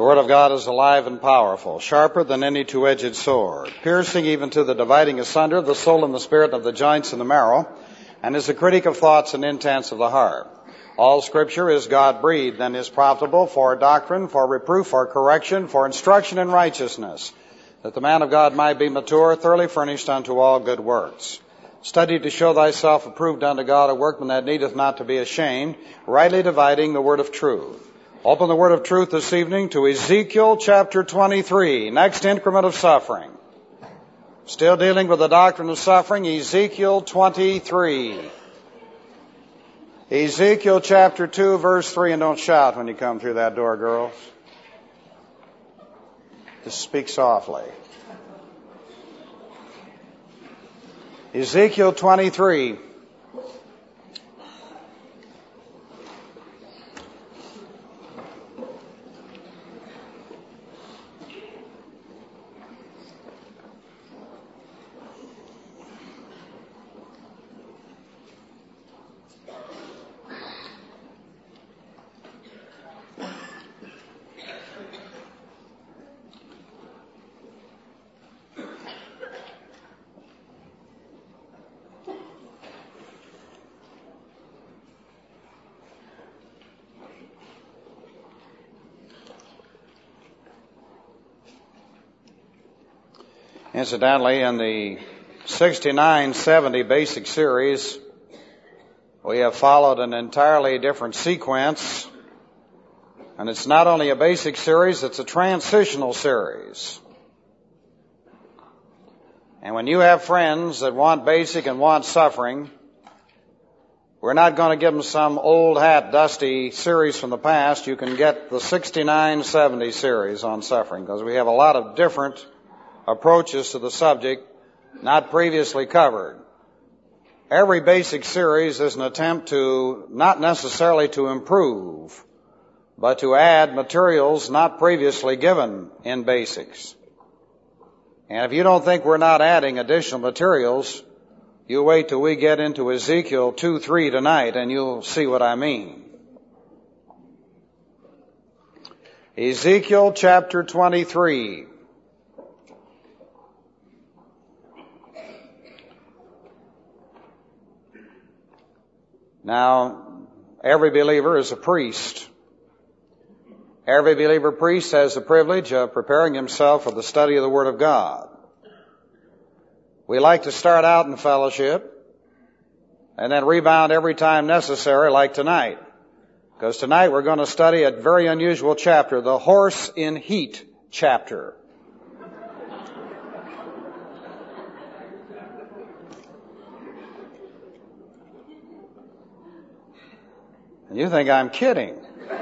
The Word of God is alive and powerful, sharper than any two-edged sword, piercing even to the dividing asunder of the soul and the spirit, of the joints and the marrow, and is a critic of thoughts and intents of the heart. All Scripture is God-breathed and is profitable for doctrine, for reproof, for correction, for instruction in righteousness, that the man of God might be mature, thoroughly furnished unto all good works. Study to show thyself approved unto God, a workman that needeth not to be ashamed, rightly dividing the word of truth. Open the word of truth this evening to Ezekiel chapter 23, next increment of suffering. Still dealing with the doctrine of suffering, Ezekiel 23. Ezekiel chapter 2, verse 3, and don't shout when you come through that door, girls. Just speak softly. Ezekiel 23. Incidentally, in the 6970 basic series, we have followed an entirely different sequence. And it's not only a basic series, it's a transitional series. And when you have friends that want basic and want suffering, we're not going to give them some old hat, dusty series from the past. You can get the 6970 series on suffering, because we have a lot of different approaches to the subject not previously covered. Every basic series is an attempt to, not necessarily to improve, but to add materials not previously given in basics. And if you don't think we're not adding additional materials, you wait till we get into Ezekiel 2:3 tonight and you'll see what I mean. Ezekiel chapter 23. Now, every believer is a priest. Every believer priest has the privilege of preparing himself for the study of the Word of God. We like to start out in fellowship and then rebound every time necessary, like tonight. Because tonight we're going to study a very unusual chapter, the horse in heat chapter. And you think I'm kidding.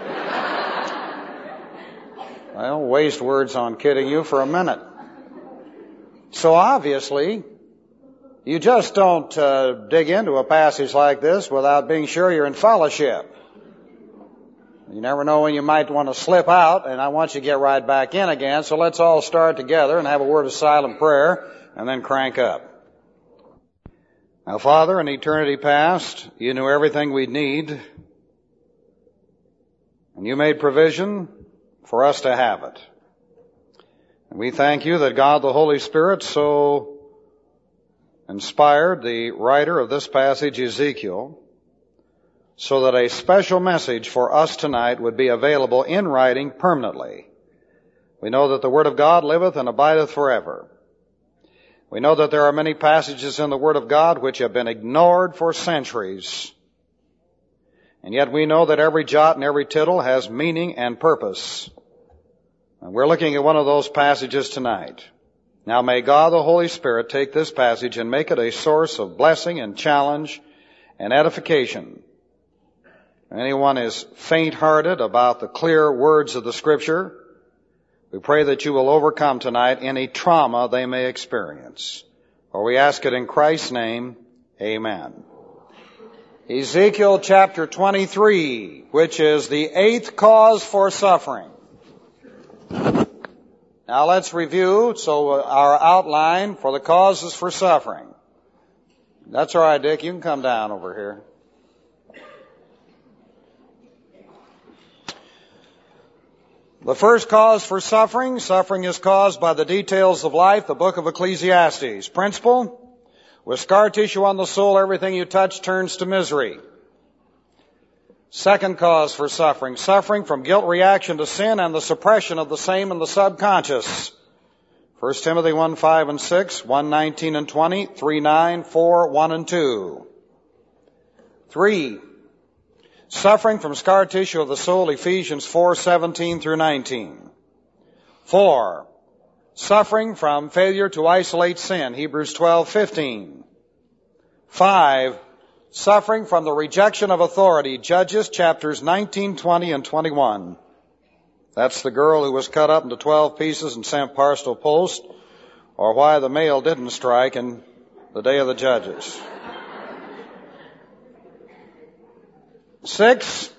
I don't waste words on kidding you for a minute. So obviously, you just don't dig into a passage like this without being sure you're in fellowship. You never know when you might want to slip out, and I want you to get right back in again. So let's all start together and have a word of silent prayer and then crank up. Now, Father, in eternity past, you knew everything we'd need, and you made provision for us to have it. And we thank you that God the Holy Spirit so inspired the writer of this passage, Ezekiel, so that a special message for us tonight would be available in writing permanently. We know that the Word of God liveth and abideth forever. We know that there are many passages in the Word of God which have been ignored for centuries. And yet we know that every jot and every tittle has meaning and purpose. And we're looking at one of those passages tonight. Now may God the Holy Spirit take this passage and make it a source of blessing and challenge and edification. If anyone is faint-hearted about the clear words of the Scripture, we pray that you will overcome tonight any trauma they may experience. For we ask it in Christ's name, amen. Ezekiel chapter 23, which is the 8th cause for suffering. Now let's review, our outline for the causes for suffering. That's all right, Dick. You can come down over here. The first cause for suffering. Suffering is caused by the details of life, the book of Ecclesiastes. Principle, with scar tissue on the soul, everything you touch turns to misery. Second cause for suffering. Suffering from guilt reaction to sin and the suppression of the same in the subconscious. 1 Timothy 1, 5 and 6, 1, 19 and 20, 3, 9, 4, 1 and 2. 3. Suffering from scar tissue of the soul, Ephesians 4, 17 through 19. 4. Suffering from failure to isolate sin, Hebrews 12, 15. 5. Suffering from the rejection of authority, Judges chapters 19, 20, and 21. That's the girl who was cut up into 12 pieces and sent parcel post, or why the mail didn't strike in the day of the Judges. 6,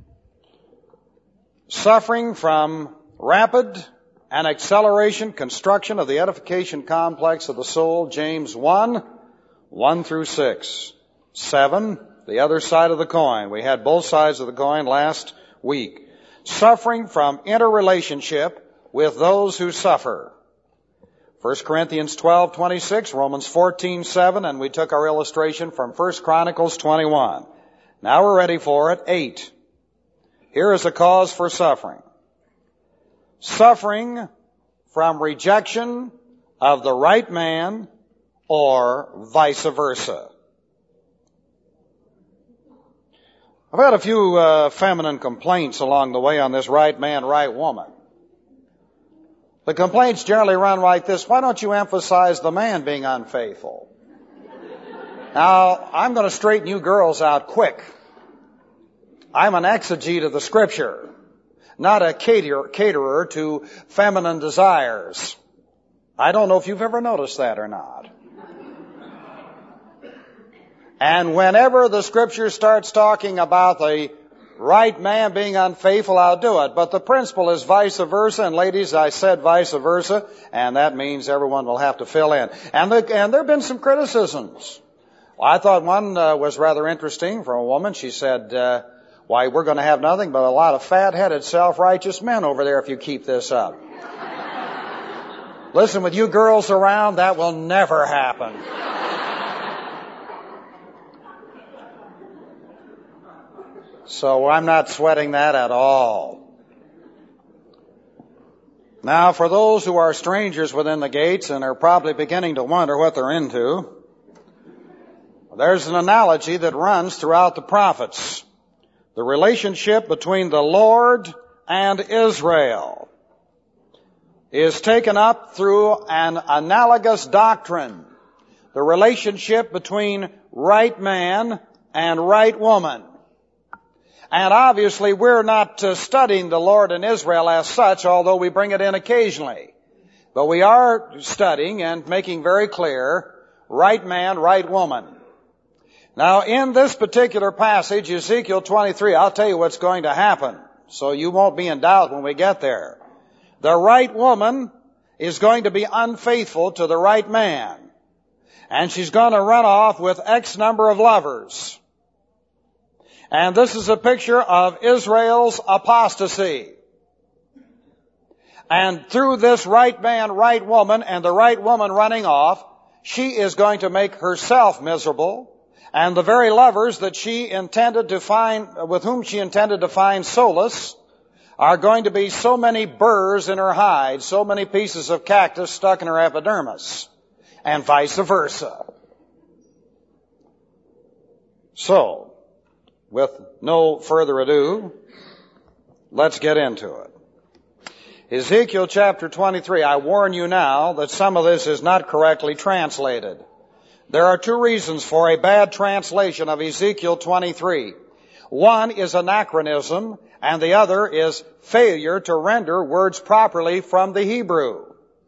suffering from rapid and acceleration construction of the edification complex of the soul, James 1, 1 through 6. 7, the other side of the coin. We had both sides of the coin last week. Suffering from interrelationship with those who suffer. 1 Corinthians 12:26, Romans 14:7, and we took our illustration from 1 Chronicles 21. Now we're ready for it. 8. Here is a cause for suffering. Suffering from rejection of the right man or vice versa. I've had a few feminine complaints along the way on this right man, right woman. The complaints generally run like this: why don't you emphasize the man being unfaithful? Now, I'm going to straighten you girls out quick. I'm an exegete of the Scripture, not a caterer to feminine desires. I don't know if you've ever noticed that or not. And whenever the Scripture starts talking about the right man being unfaithful, I'll do it. But the principle is vice versa. And ladies, I said vice versa, and that means everyone will have to fill in. And there have been some criticisms. Well, I thought one was rather interesting from a woman. She said, why, we're going to have nothing but a lot of fat-headed, self-righteous men over there if you keep this up. Listen, with you girls around, that will never happen. So I'm not sweating that at all. Now, for those who are strangers within the gates and are probably beginning to wonder what they're into, there's an analogy that runs throughout the prophets. The relationship between the Lord and Israel is taken up through an analogous doctrine. The relationship between right man and right woman. And obviously we're not studying the Lord and Israel as such, although we bring it in occasionally. But we are studying and making very clear right man, right woman. Now, in this particular passage, Ezekiel 23, I'll tell you what's going to happen, so you won't be in doubt when we get there. The right woman is going to be unfaithful to the right man, and she's going to run off with X number of lovers. And this is a picture of Israel's apostasy. And through this right man, right woman, and the right woman running off, she is going to make herself miserable. And the very lovers that she intended to find, with whom she intended to find solace, are going to be so many burrs in her hide, so many pieces of cactus stuck in her epidermis, and vice versa. So, with no further ado, let's get into it. Ezekiel chapter 23, I warn you now that some of this is not correctly translated. There are two reasons for a bad translation of Ezekiel 23. One is anachronism, and the other is failure to render words properly from the Hebrew.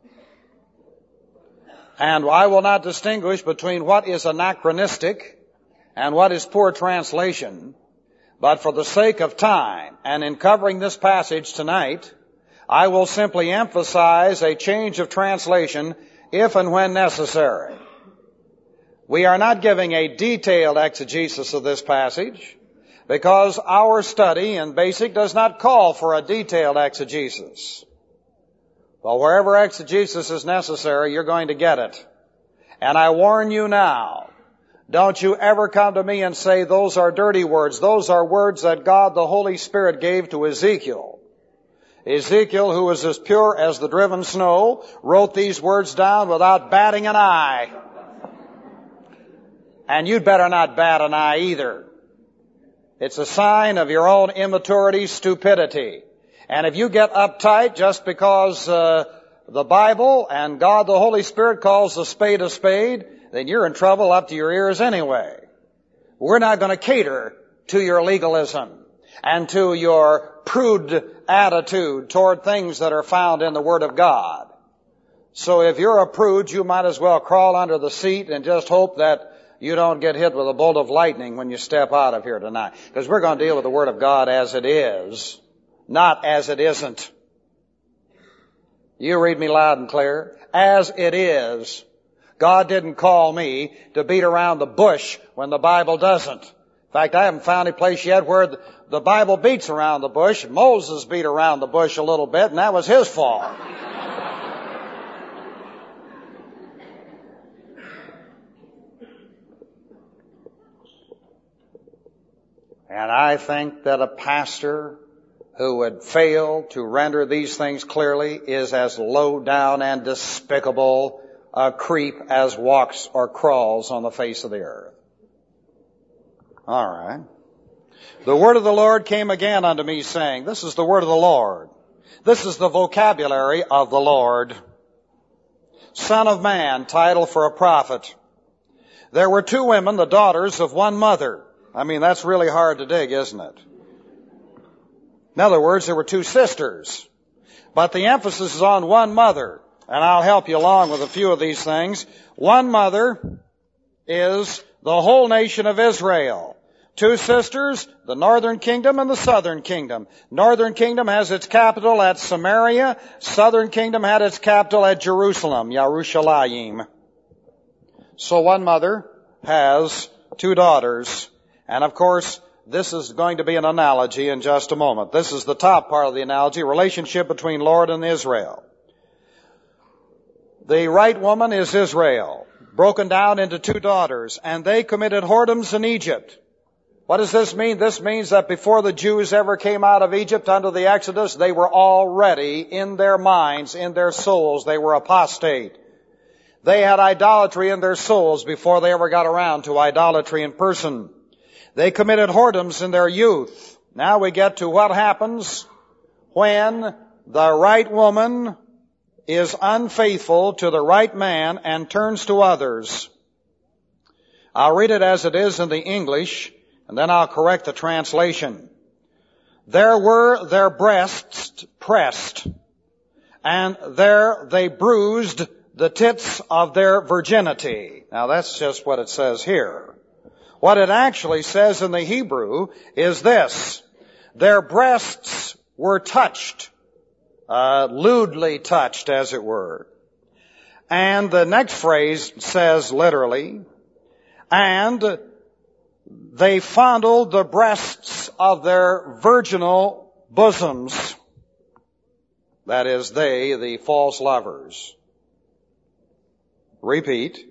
And I will not distinguish between what is anachronistic and what is poor translation, but for the sake of time, and in covering this passage tonight, I will simply emphasize a change of translation if and when necessary. We are not giving a detailed exegesis of this passage, because our study in basic does not call for a detailed exegesis. But wherever exegesis is necessary, you're going to get it. And I warn you now, don't you ever come to me and say those are dirty words. Those are words that God the Holy Spirit gave to Ezekiel. Ezekiel, who was as pure as the driven snow, wrote these words down without batting an eye. And you'd better not bat an eye either. It's a sign of your own immaturity, stupidity. And if you get uptight just because the Bible and God the Holy Spirit calls a spade, then you're in trouble up to your ears anyway. We're not going to cater to your legalism and to your prude attitude toward things that are found in the Word of God. So if you're a prude, you might as well crawl under the seat and just hope that you don't get hit with a bolt of lightning when you step out of here tonight. Because we're going to deal with the Word of God as it is, not as it isn't. You read me loud and clear. As it is. God didn't call me to beat around the bush when the Bible doesn't. In fact, I haven't found a place yet where the Bible beats around the bush. Moses beat around the bush a little bit, and that was his fault. And I think that a pastor who would fail to render these things clearly is as low down and despicable a creep as walks or crawls on the face of the earth. All right. The word of the Lord came again unto me, saying, this is the word of the Lord. This is the vocabulary of the Lord. Son of man, title for a prophet. There were two women, the daughters of one mother. I mean, that's really hard to dig, isn't it? In other words, there were two sisters. But the emphasis is on one mother. And I'll help you along with a few of these things. One mother is the whole nation of Israel. Two sisters, the northern kingdom and the southern kingdom. Northern kingdom has its capital at Samaria. Southern kingdom had its capital at Jerusalem, Yerushalayim. So one mother has two daughters. And of course, this is going to be an analogy in just a moment. This is the top part of the analogy, relationship between Lord and Israel. The right woman is Israel, broken down into two daughters, and they committed whoredoms in Egypt. What does this mean? This means that before the Jews ever came out of Egypt under the Exodus, they were already in their minds, in their souls, they were apostate. They had idolatry in their souls before they ever got around to idolatry in person. They committed whoredoms in their youth. Now we get to what happens when the right woman is unfaithful to the right man and turns to others. I'll read it as it is in the English, and then I'll correct the translation. There were their breasts pressed, and there they bruised the tits of their virginity. Now that's just what it says here. What it actually says in the Hebrew is this. Their breasts were touched. Lewdly touched, as it were. And the next phrase says literally, and they fondled the breasts of their virginal bosoms. That is, they, the false lovers. Repeat.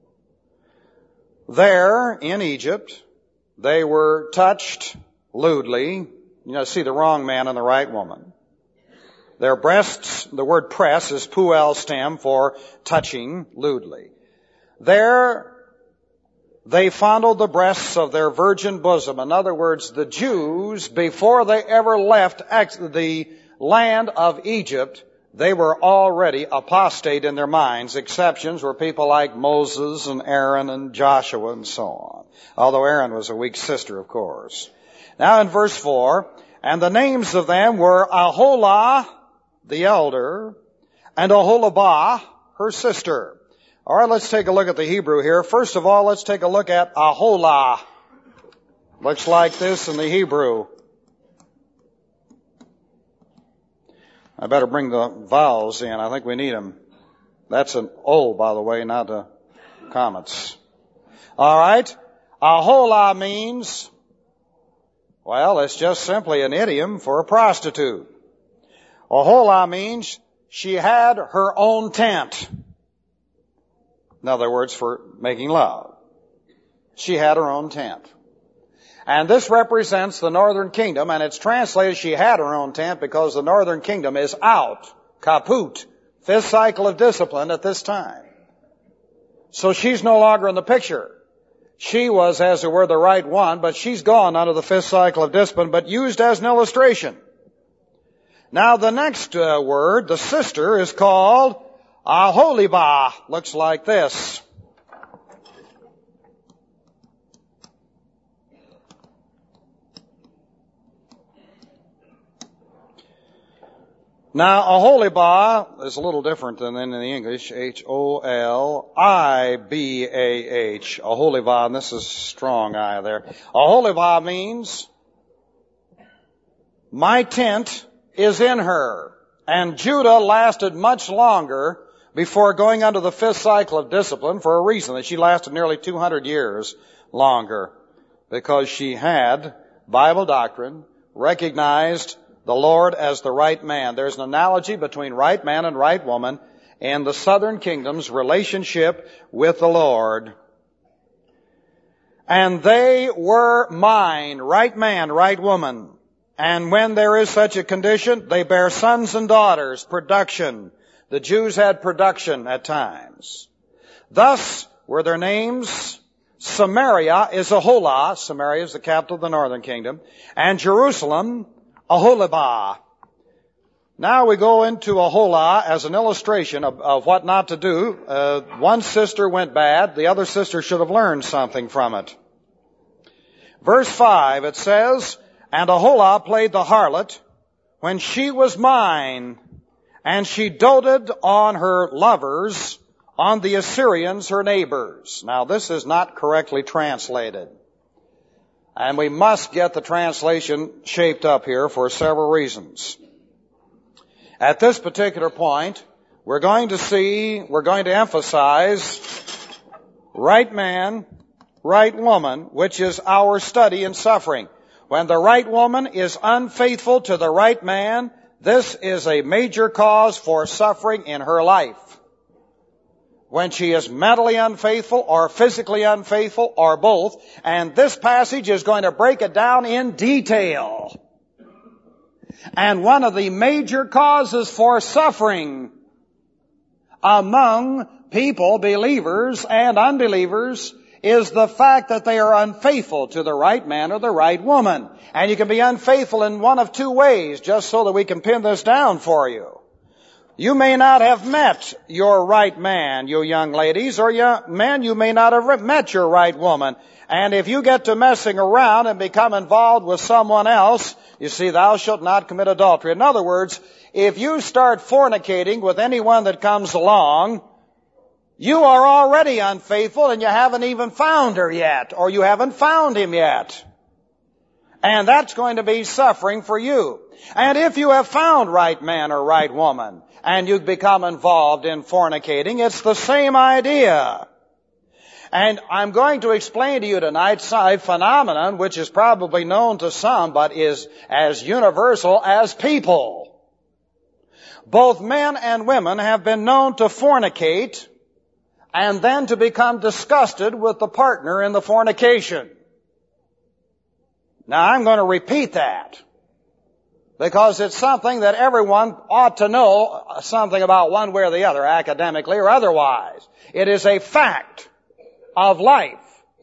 There, in Egypt, they were touched lewdly. See the wrong man and the right woman. Their breasts, the word press is puel stem for touching lewdly. There, they fondled the breasts of their virgin bosom. In other words, the Jews, before they ever left the land of Egypt, they were already apostate in their minds. Exceptions were people like Moses and Aaron and Joshua and so on. Although Aaron was a weak sister, of course. Now in verse 4, and the names of them were Aholah, the elder, and Aholabah, her sister. All right, let's take a look at the Hebrew here. First of all, let's take a look at Aholah. Looks like this in the Hebrew. I better bring the vowels in. I think we need them. That's an O, by the way, not the comets. All right. Aholah means Well, it's just simply an idiom for a prostitute. Oholah means she had her own tent. In other words, for making love. She had her own tent. And this represents the northern kingdom, and it's translated she had her own tent because the northern kingdom is out, kaput, fifth cycle of discipline at this time. So she's no longer in the picture. She was, as it were, the right one, but she's gone under the fifth cycle of discipline, but used as an illustration. Now the next word, the sister, is called Aholibah. Looks like this. Now, Aholibah is a little different than in the English. H-O-L-I-B-A-H. Aholibah, and this is strong I there. Aholibah means, my tent is in her. And Judah lasted much longer before going under the fifth cycle of discipline for a reason, that she lasted nearly 200 years longer. Because she had Bible doctrine, recognized the Lord as the right man. There's an analogy between right man and right woman in the southern kingdom's relationship with the Lord. And they were mine, right man, right woman. And when there is such a condition, they bear sons and daughters, production. The Jews had production at times. Thus were their names. Samaria is Aholah. Samaria is the capital of the northern kingdom. And Jerusalem, Aholibah. Now we go into Aholah as an illustration of what not to do. One sister went bad. The other sister should have learned something from it. Verse 5, it says, and Aholah played the harlot when she was mine, and she doted on her lovers, on the Assyrians, her neighbors. Now this is not correctly translated. And we must get the translation shaped up here for several reasons. At this particular point, we're going to emphasize right man, right woman, which is our study in suffering. When the right woman is unfaithful to the right man, this is a major cause for suffering in her life. When she is mentally unfaithful or physically unfaithful or both. And this passage is going to break it down in detail. And one of the major causes for suffering among people, believers and unbelievers, is the fact that they are unfaithful to the right man or the right woman. And you can be unfaithful in one of two ways, just so that we can pin this down for you. You may not have met your right man, you young ladies, or young men, you may not have met your right woman. And if you get to messing around and become involved with someone else, you see, thou shalt not commit adultery. In other words, if you start fornicating with anyone that comes along, you are already unfaithful and you haven't even found her yet, or you haven't found him yet. And that's going to be suffering for you. And if you have found right man or right woman, and you become involved in fornicating, it's the same idea. And I'm going to explain to you tonight a phenomenon which is probably known to some, but is as universal as people. Both men and women have been known to fornicate and then to become disgusted with the partner in the fornication. Now, I'm going to repeat that, because it's something that everyone ought to know something about one way or the other, academically or otherwise. It is a fact of life.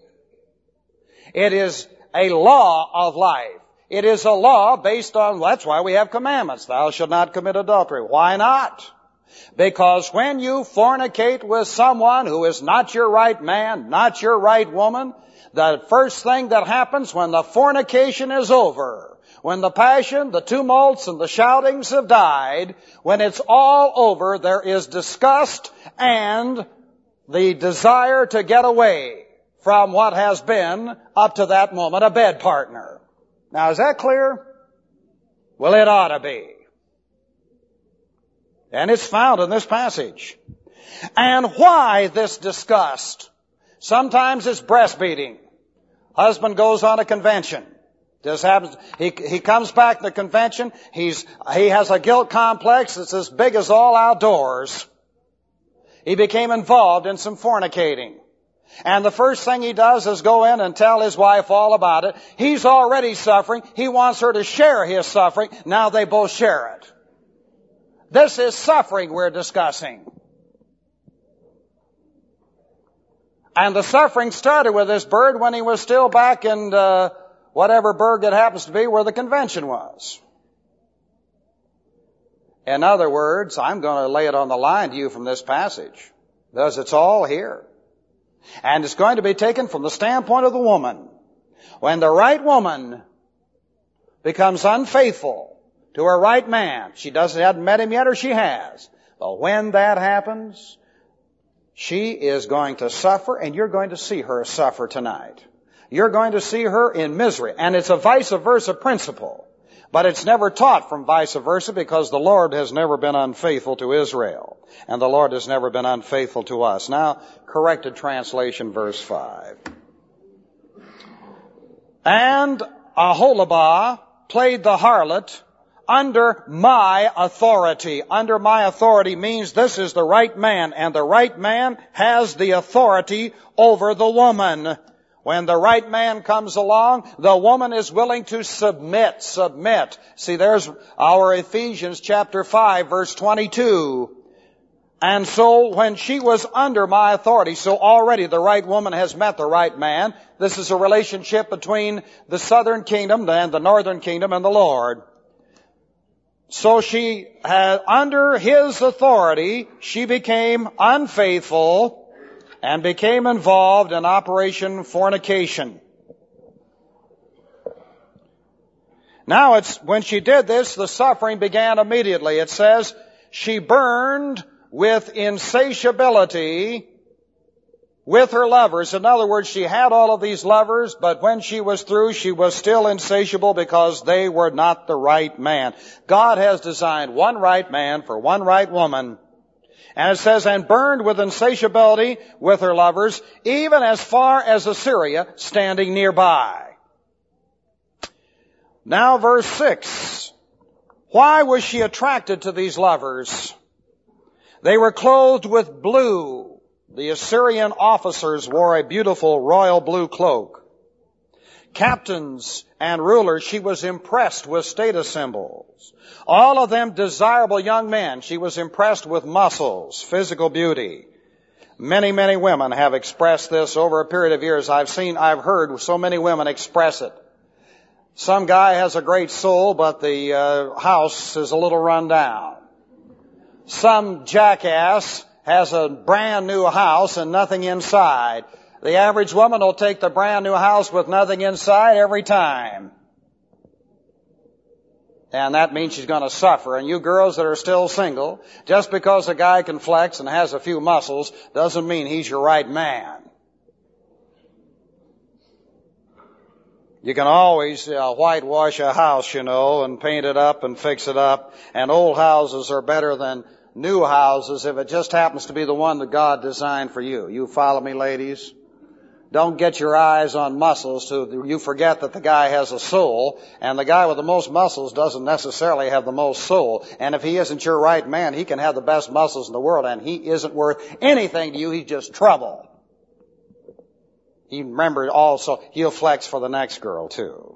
It is a law of life. It is a law based on, that's why we have commandments. Thou shalt not commit adultery. Why not? Because when you fornicate with someone who is not your right man, not your right woman, the first thing that happens when the fornication is over, when the passion, the tumults, and the shoutings have died, when it's all over, there is disgust and the desire to get away from what has been, up to that moment, a bed partner. Now, is that clear? Well, it ought to be. And it's found in this passage. And why this disgust? Sometimes it's breastfeeding. Husband goes on a convention. Just happens, he comes back to the convention, he has a guilt complex that's as big as all outdoors. He became involved in some fornicating. And the first thing he does is go in and tell his wife all about it. He's already suffering. He wants her to share his suffering. Now they both share it. This is suffering we're discussing. And the suffering started with this bird when he was still back in whatever burg it happens to be where the convention was. In other words, I'm going to lay it on the line to you from this passage, because it's all here. And it's going to be taken from the standpoint of the woman. When the right woman becomes unfaithful to her right man, she hasn't met him yet, or she has. But when that happens, she is going to suffer, and you're going to see her suffer tonight. You're going to see her in misery. And it's a vice versa principle. But it's never taught from vice versa, because the Lord has never been unfaithful to Israel. And the Lord has never been unfaithful to us. Now, corrected translation, verse 5. And Aholibah played the harlot under my authority. Under my authority means this is the right man, and the right man has the authority over the woman. When the right man comes along, the woman is willing to submit. See, there's our Ephesians chapter 5, verse 22. And so when she was under my authority, so already the right woman has met the right man. This is a relationship between the southern kingdom and the northern kingdom and the Lord. So she had, under his authority, she became unfaithful and became involved in Operation Fornication. Now when she did this, the suffering began immediately. It says, she burned with insatiability with her lovers. In other words, she had all of these lovers, but when she was through, she was still insatiable because they were not the right man. God has designed one right man for one right woman. And it says, and burned with insatiability with her lovers, even as far as Assyria, standing nearby. Now verse 6. Why was she attracted to these lovers? They were clothed with blue. The Assyrian officers wore a beautiful royal blue cloak. Captains and rulers, she was impressed with status symbols. All of them desirable young men. She was impressed with muscles, physical beauty. Many, many women have expressed this over a period of years. I've heard so many women express it. Some guy has a great soul, but the house is a little run down. Some jackass has a brand new house and nothing inside. The average woman will take the brand new house with nothing inside every time. And that means she's going to suffer. And you girls that are still single, just because a guy can flex and has a few muscles doesn't mean he's your right man. You can always whitewash a house, and paint it up and fix it up. And old houses are better than new houses if it just happens to be the one that God designed for you. You follow me, ladies? Don't get your eyes on muscles so you forget that the guy has a soul, and the guy with the most muscles doesn't necessarily have the most soul. And if he isn't your right man, he can have the best muscles in the world, and he isn't worth anything to you. He's just trouble. He remembered also, he'll flex for the next girl too.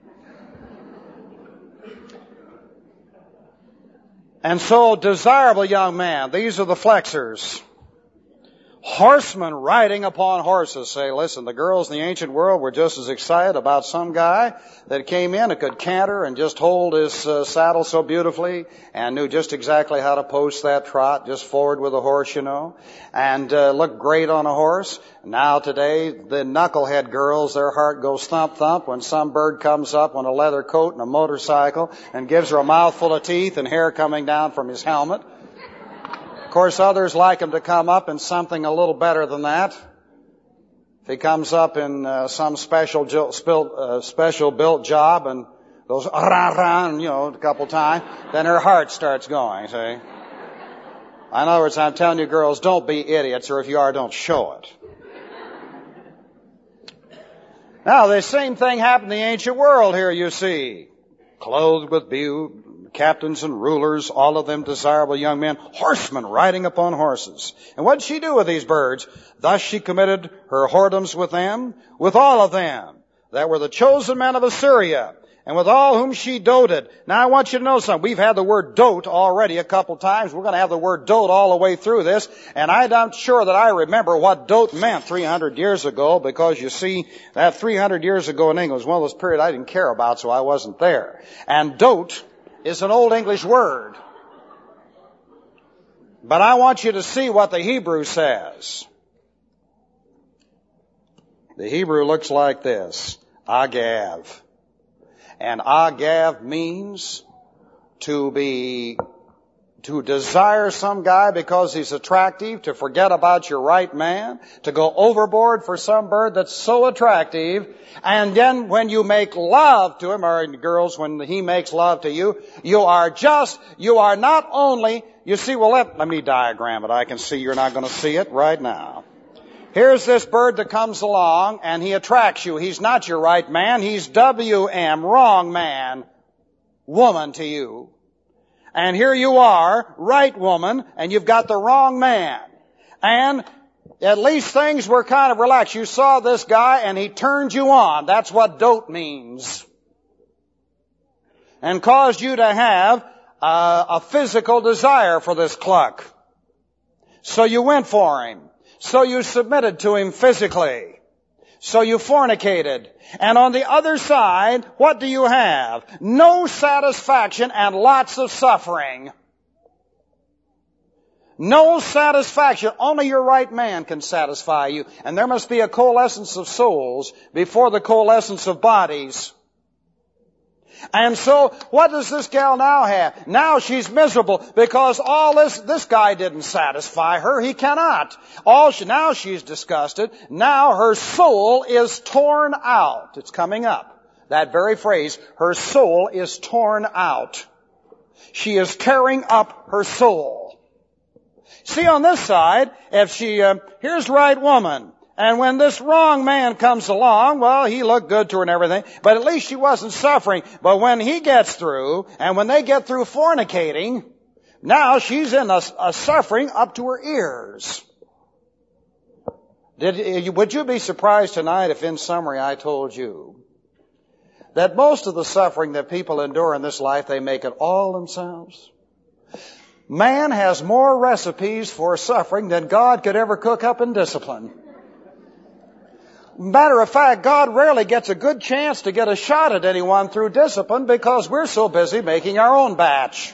And so, desirable young man, these are the flexers. Horsemen riding upon horses. Say, listen, the girls in the ancient world were just as excited about some guy that came in and could canter and just hold his saddle so beautifully and knew just exactly how to post that trot, just forward with a horse, and looked great on a horse. Now today, the knucklehead girls, their heart goes thump thump when some bird comes up on a leather coat and a motorcycle and gives her a mouthful of teeth and hair coming down from his helmet. Of course, others like him to come up in something a little better than that. If he comes up in some special built job and goes around, a couple times, then her heart starts going. See? In other words, I'm telling you, girls, don't be idiots, or if you are, don't show it. Now, the same thing happened in the ancient world here, you see. Clothed with beauty, captains and rulers, all of them desirable young men, horsemen riding upon horses. And what did she do with these birds? Thus she committed her whoredoms with them, with all of them that were the chosen men of Assyria, and with all whom she doted. Now I want you to know something. We've had the word dote already a couple times. We're going to have the word dote all the way through this. And I'm not sure that I remember what dote meant 300 years ago, because you see, that 300 years ago in England was one of those periods I didn't care about, so I wasn't there. And dote is an old English word. But I want you to see what the Hebrew says. The Hebrew looks like this. Agav. And agav means to desire some guy because he's attractive, to forget about your right man, to go overboard for some bird that's so attractive, and then when you make love to him, or girls, when he makes love to you, you are not only, you see, well, let me diagram it. I can see you're not going to see it right now. Here's this bird that comes along, and he attracts you. He's not your right man. He's WM, wrong man, woman to you. And here you are, right woman, and you've got the wrong man. And at least things were kind of relaxed. You saw this guy, and he turned you on. That's what dote means. And caused you to have a physical desire for this cluck. So you went for him. So you submitted to him physically. So you fornicated. And on the other side, what do you have? No satisfaction and lots of suffering. No satisfaction. Only your right man can satisfy you. And there must be a coalescence of souls before the coalescence of bodies. And so, what does this gal now have? Now she's miserable because all this guy didn't satisfy her. He cannot. Now she's disgusted. Now her soul is torn out. It's coming up. That very phrase, her soul is torn out. She is tearing up her soul. See, on this side, if here's right woman. And when this wrong man comes along, well, he looked good to her and everything, but at least she wasn't suffering. But when he gets through, and when they get through fornicating, now she's in a suffering up to her ears. Would you be surprised tonight if in summary I told you that most of the suffering that people endure in this life, they make it all themselves? Man has more recipes for suffering than God could ever cook up in discipline. Matter of fact, God rarely gets a good chance to get a shot at anyone through discipline because we're so busy making our own batch.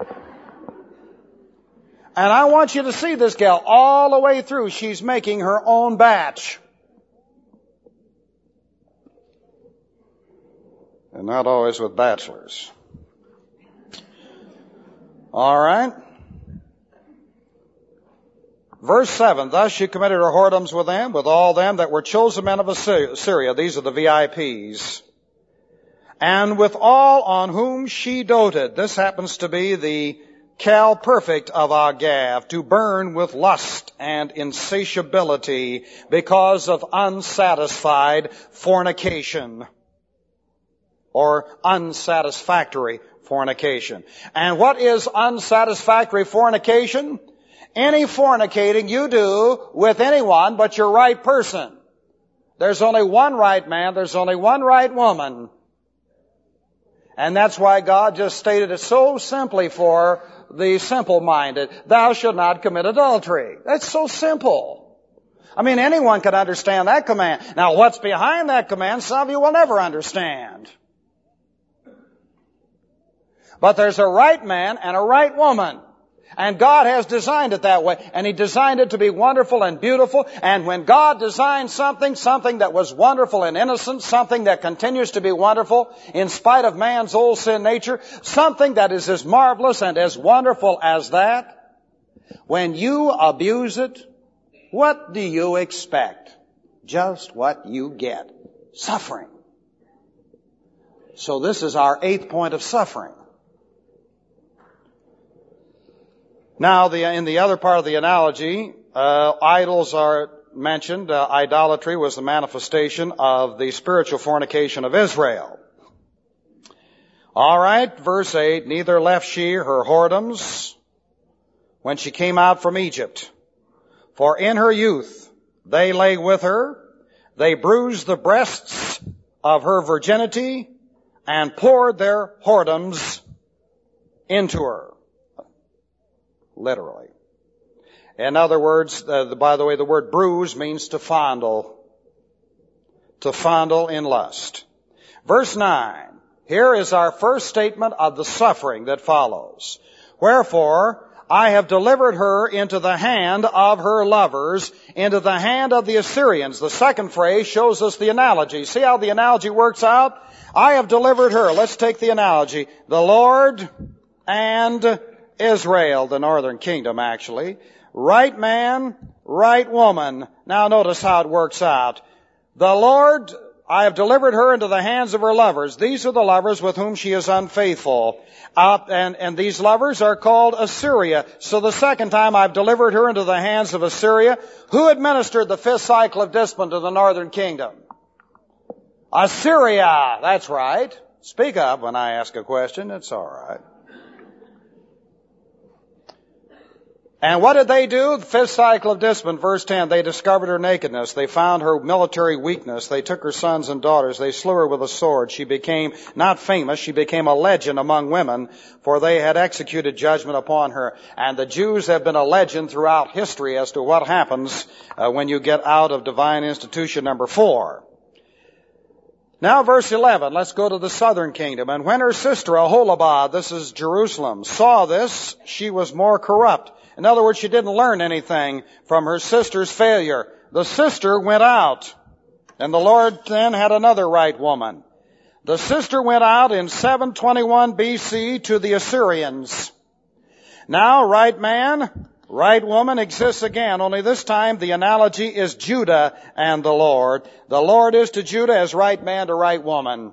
And I want you to see this gal all the way through. She's making her own batch. And not always with bachelors. All right. Verse 7, thus she committed her whoredoms with them, with all them that were chosen men of Assyria. These are the VIPs. And with all on whom she doted. This happens to be the Cal Perfect of Agav, to burn with lust and insatiability because of unsatisfied fornication. Or unsatisfactory fornication. And what is unsatisfactory fornication? Any fornicating you do with anyone but your right person. There's only one right man, there's only one right woman. And that's why God just stated it so simply for the simple-minded. Thou shalt not commit adultery. That's so simple. I mean, anyone can understand that command. Now, what's behind that command, some of you will never understand. But there's a right man and a right woman. And God has designed it that way. And He designed it to be wonderful and beautiful. And when God designed something that was wonderful and innocent, something that continues to be wonderful in spite of man's old sin nature, something that is as marvelous and as wonderful as that, when you abuse it, what do you expect? Just what you get. Suffering. So this is our 8th point of suffering. Now, in the other part of the analogy, idols are mentioned, idolatry was the manifestation of the spiritual fornication of Israel. All right, verse 8, neither left she her whoredoms when she came out from Egypt. For in her youth they lay with her, they bruised the breasts of her virginity, and poured their whoredoms into her. Literally. In other words, by the way, the word bruise means to fondle. To fondle in lust. Verse 9. Here is our first statement of the suffering that follows. Wherefore, I have delivered her into the hand of her lovers, into the hand of the Assyrians. The second phrase shows us the analogy. See how the analogy works out? I have delivered her. Let's take the analogy. The Lord and Israel, the northern kingdom actually. Right man, right woman. Now notice how it works out. The Lord, I have delivered her into the hands of her lovers. These are the lovers with whom she is unfaithful. And these lovers are called Assyria. So the second time I've delivered her into the hands of Assyria. Who administered the fifth cycle of discipline to the northern kingdom? Assyria. That's right. Speak up when I ask a question. It's all right. And what did they do? The fifth cycle of discipline, verse 10, they discovered her nakedness. They found her military weakness. They took her sons and daughters. They slew her with a sword. She became not famous. She became a legend among women, for they had executed judgment upon her. And the Jews have been a legend throughout history as to what happens when you get out of divine institution number 4. Now verse 11, let's go to the southern kingdom. And when her sister Aholibah, this is Jerusalem, saw this, she was more corrupt. In other words, she didn't learn anything from her sister's failure. The sister went out, and the Lord then had another right woman. The sister went out in 721 BC to the Assyrians. Now, right man, right woman exists again, only this time the analogy is Judah and the Lord. The Lord is to Judah as right man to right woman.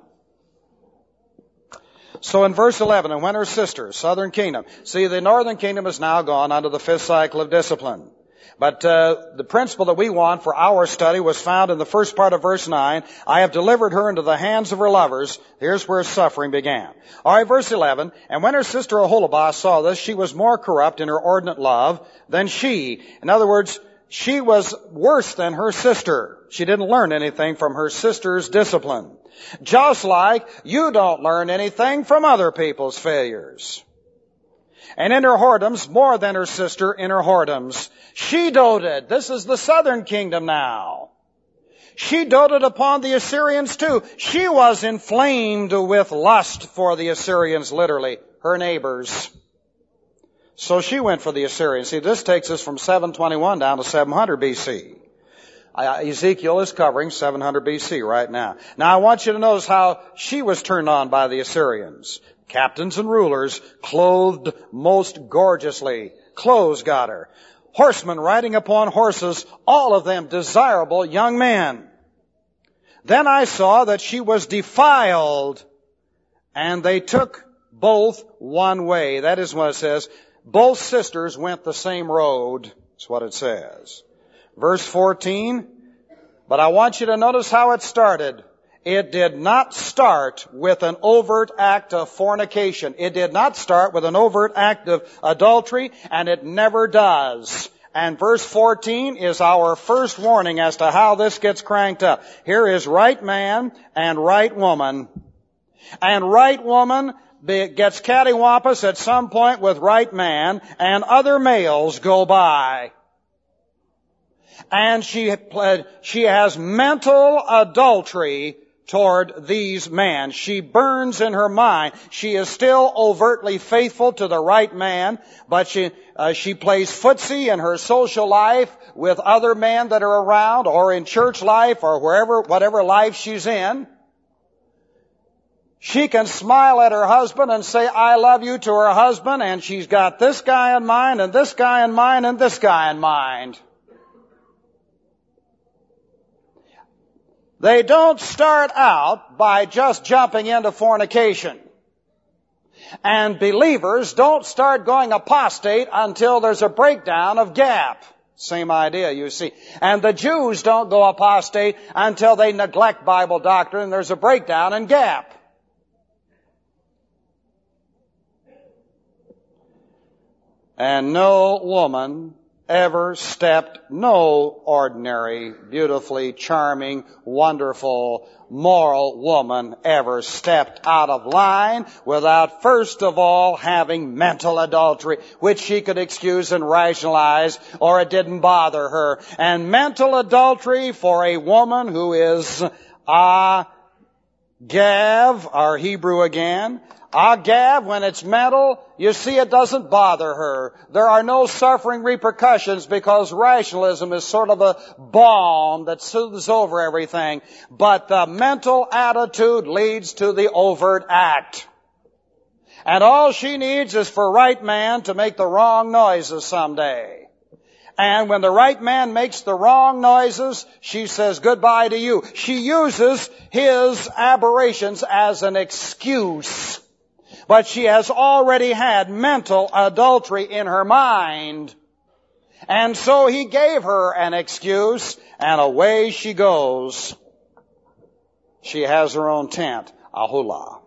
So in verse 11, and when her sister, southern kingdom, see the northern kingdom has now gone under the fifth cycle of discipline. But the principle that we want for our study was found in the first part of verse 9. I have delivered her into the hands of her lovers. Here's where suffering began. All right, verse 11. And when her sister Aholibah saw this, she was more corrupt in her ordinate love than she. In other words, she was worse than her sister. She didn't learn anything from her sister's discipline. Just like you don't learn anything from other people's failures. And in her whoredoms, more than her sister in her whoredoms. She doted. This is the southern kingdom now. She doted upon the Assyrians too. She was inflamed with lust for the Assyrians, literally, her neighbors. So she went for the Assyrians. See, this takes us from 721 down to 700 BC. Ezekiel is covering 700 BC right now. Now I want you to notice how she was turned on by the Assyrians. Captains and rulers, clothed most gorgeously. Clothes got her. Horsemen riding upon horses, all of them desirable young men. Then I saw that she was defiled, and they took both one way. That is what it says. Both sisters went the same road. That's what it says. Verse 14, but I want you to notice how it started. It did not start with an overt act of fornication. It did not start with an overt act of adultery, and it never does. And verse 14 is our first warning as to how this gets cranked up. Here is right man and right woman. And right woman gets cattywampus at some point with right man, and other males go by. And she has mental adultery toward these men. She burns in her mind. She is still overtly faithful to the right man, but she plays footsie in her social life with other men that are around, or in church life, or whatever life she's in. She can smile at her husband and say, I love you to her husband, and she's got this guy in mind, and this guy in mind, and this guy in mind. They don't start out by just jumping into fornication. And believers don't start going apostate until there's a breakdown of gap. Same idea, you see. And the Jews don't go apostate until they neglect Bible doctrine. There's a breakdown and gap. And no woman ever stepped, no ordinary, beautifully charming, wonderful, moral woman ever stepped out of line without first of all having mental adultery, which she could excuse and rationalize, or it didn't bother her. And mental adultery for a woman who is Agav, our Hebrew again, Agav, when it's mental, you see it doesn't bother her. There are no suffering repercussions because rationalism is sort of a balm that soothes over everything. But the mental attitude leads to the overt act. And all she needs is for right man to make the wrong noises someday. And when the right man makes the wrong noises, she says goodbye to you. She uses his aberrations as an excuse. But she has already had mental adultery in her mind. And so he gave her an excuse, and away she goes. She has her own tent, Ahula.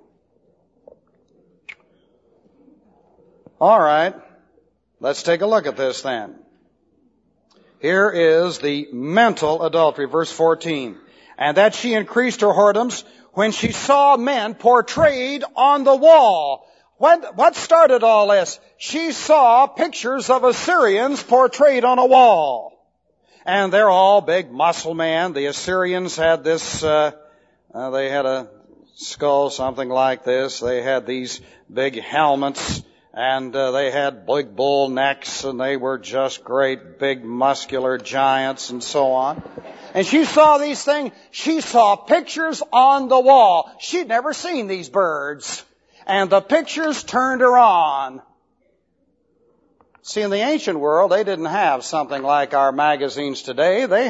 All right, let's take a look at this then. Here is the mental adultery, verse 14. And that she increased her whoredoms when she saw men portrayed on the wall. What started all this? She saw pictures of Assyrians portrayed on a wall. And they're all big muscle men. The Assyrians had this, they had a skull something like this. They had these big helmets. And they had big bull necks, and they were just great big muscular giants and so on. And she saw these things. She saw pictures on the wall. She'd never seen these birds. And the pictures turned her on. See, in the ancient world, they didn't have something like our magazines today. They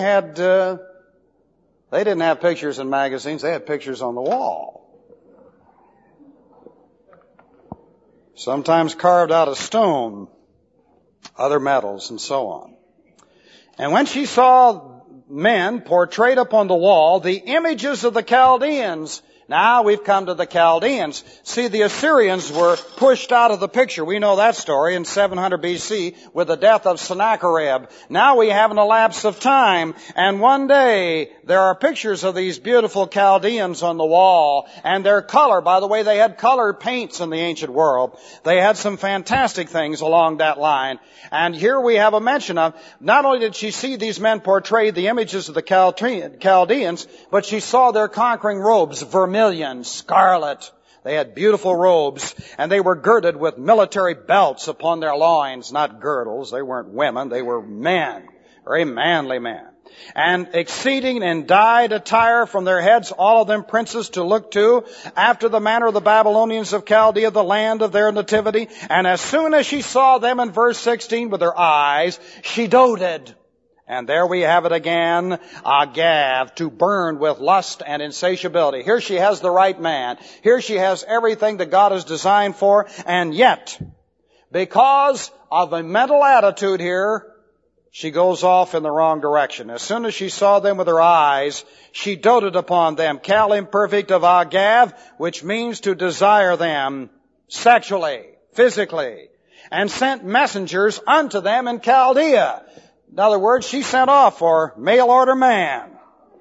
didn't have pictures in magazines. They had pictures on the wall. Sometimes carved out of stone, other metals, and so on. And when she saw men portrayed upon the wall, the images of the Chaldeans. Now we've come to the Chaldeans. See, the Assyrians were pushed out of the picture. We know that story in 700 BC with the death of Sennacherib. Now we have an elapse of time, and one day there are pictures of these beautiful Chaldeans on the wall, and their color, by the way, they had colored paints in the ancient world. They had some fantastic things along that line. And here we have a mention of, not only did she see these men portray the images of the Chaldeans, but she saw their conquering robes, vermilion, scarlet. They had beautiful robes, and they were girded with military belts upon their loins, not girdles. They weren't women, they were men, very manly men. And exceeding in dyed attire from their heads, all of them princes to look to, after the manner of the Babylonians of Chaldea, the land of their nativity. And as soon as she saw them in verse 16 with her eyes, she doted. And there we have it again, Agav, to burn with lust and insatiability. Here she has the right man. Here she has everything that God has designed for. And yet, because of a mental attitude here, she goes off in the wrong direction. As soon as she saw them with her eyes, she doted upon them. Cal imperfect of Agav, which means to desire them sexually, physically, and sent messengers unto them in Chaldea. In other words, she sent off for mail order man.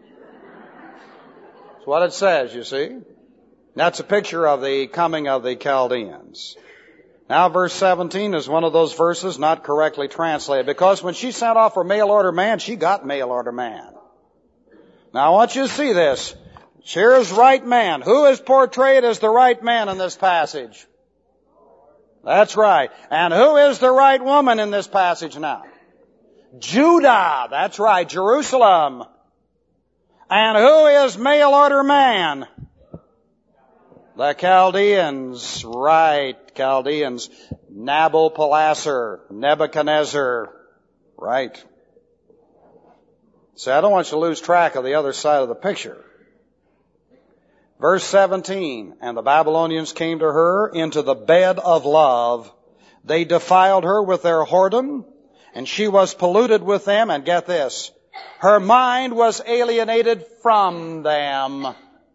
That's what it says, you see. That's a picture of the coming of the Chaldeans. Now verse 17 is one of those verses not correctly translated, because when she sent off for mail order man, she got mail order man. Now I want you to see this. Here's right man. Who is portrayed as the right man in this passage? That's right. And who is the right woman in this passage now? Judah. That's right. Jerusalem. And who is mail order man? The Chaldeans. Right. Chaldeans. Nabopolassar. Nebuchadnezzar. Right. See, I don't want you to lose track of the other side of the picture. Verse 17, and the Babylonians came to her into the bed of love. They defiled her with their whoredom, and she was polluted with them, and get this, her mind was alienated from them.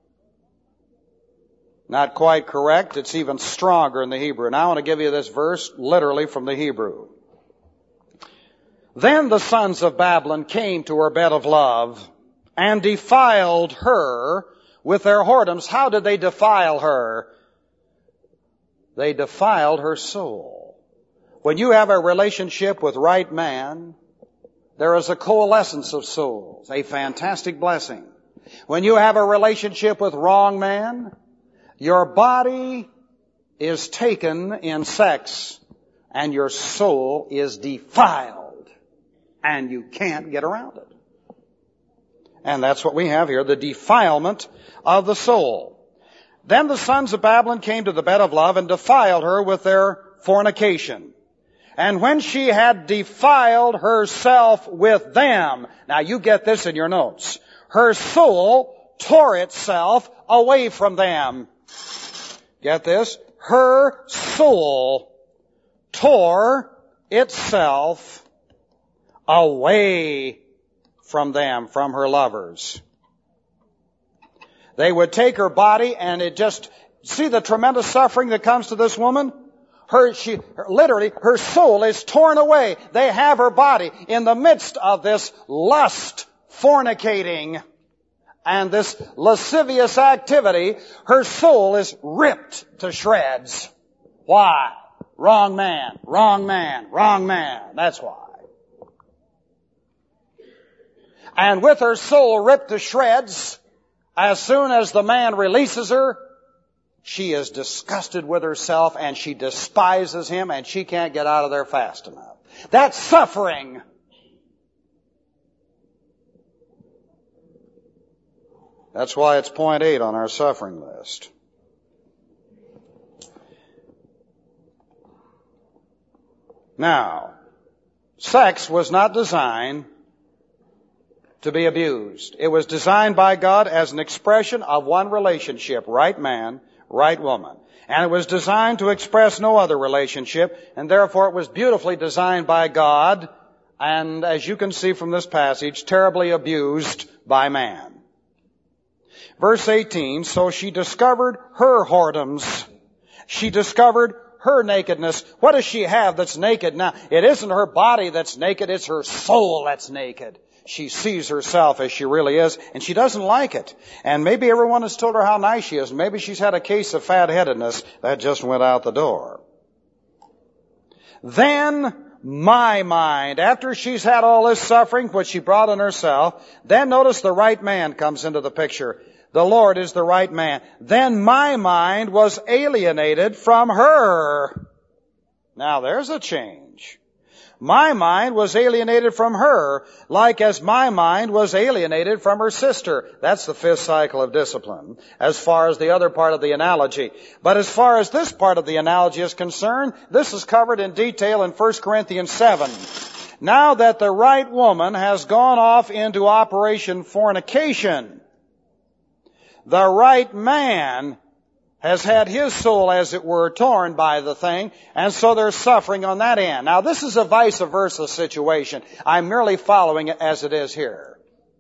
Not quite correct. It's even stronger in the Hebrew. Now I want to give you this verse literally from the Hebrew. Then the sons of Babylon came to her bed of love and defiled her with their whoredoms. How did they defile her? They defiled her soul. When you have a relationship with right man, there is a coalescence of souls, a fantastic blessing. When you have a relationship with wrong man, your body is taken in sex and your soul is defiled and you can't get around it. And that's what we have here, the defilement of the soul. Then the sons of Babylon came to the bed of love and defiled her with their fornication. And when she had defiled herself with them, now you get this in your notes, her soul tore itself away from them. Get this? Her soul tore itself away from them, from her lovers. They would take her body and it just, see the tremendous suffering that comes to this woman? Her soul is torn away. They have her body in the midst of this lust, fornicating, and this lascivious activity. Her soul is ripped to shreds. Why? Wrong man, wrong man, wrong man. That's why. And with her soul ripped to shreds, as soon as the man releases her, she is disgusted with herself and she despises him and she can't get out of there fast enough. That's suffering. That's why it's point 8 on our suffering list. Now, sex was not designed to be abused. It was designed by God as an expression of one relationship, right man, right woman. And it was designed to express no other relationship, and therefore it was beautifully designed by God, and as you can see from this passage, terribly abused by man. Verse 18, so she discovered her whoredoms. She discovered her nakedness. What does she have that's naked now? It isn't her body that's naked, it's her soul that's naked. She sees herself as she really is, and she doesn't like it. And maybe everyone has told her how nice she is, and maybe she's had a case of fat-headedness that just went out the door. Then my mind, after she's had all this suffering, which she brought on herself, then notice the right man comes into the picture. The Lord is the right man. Then my mind was alienated from her. Now there's a change. My mind was alienated from her, like as my mind was alienated from her sister. That's the 5th cycle of discipline, as far as the other part of the analogy. But as far as this part of the analogy is concerned, this is covered in detail in 1 Corinthians 7. Now that the right woman has gone off into operation fornication, the right man has had his soul, as it were, torn by the thing, and so there's suffering on that end. Now, this is a vice versa situation. I'm merely following it as it is here.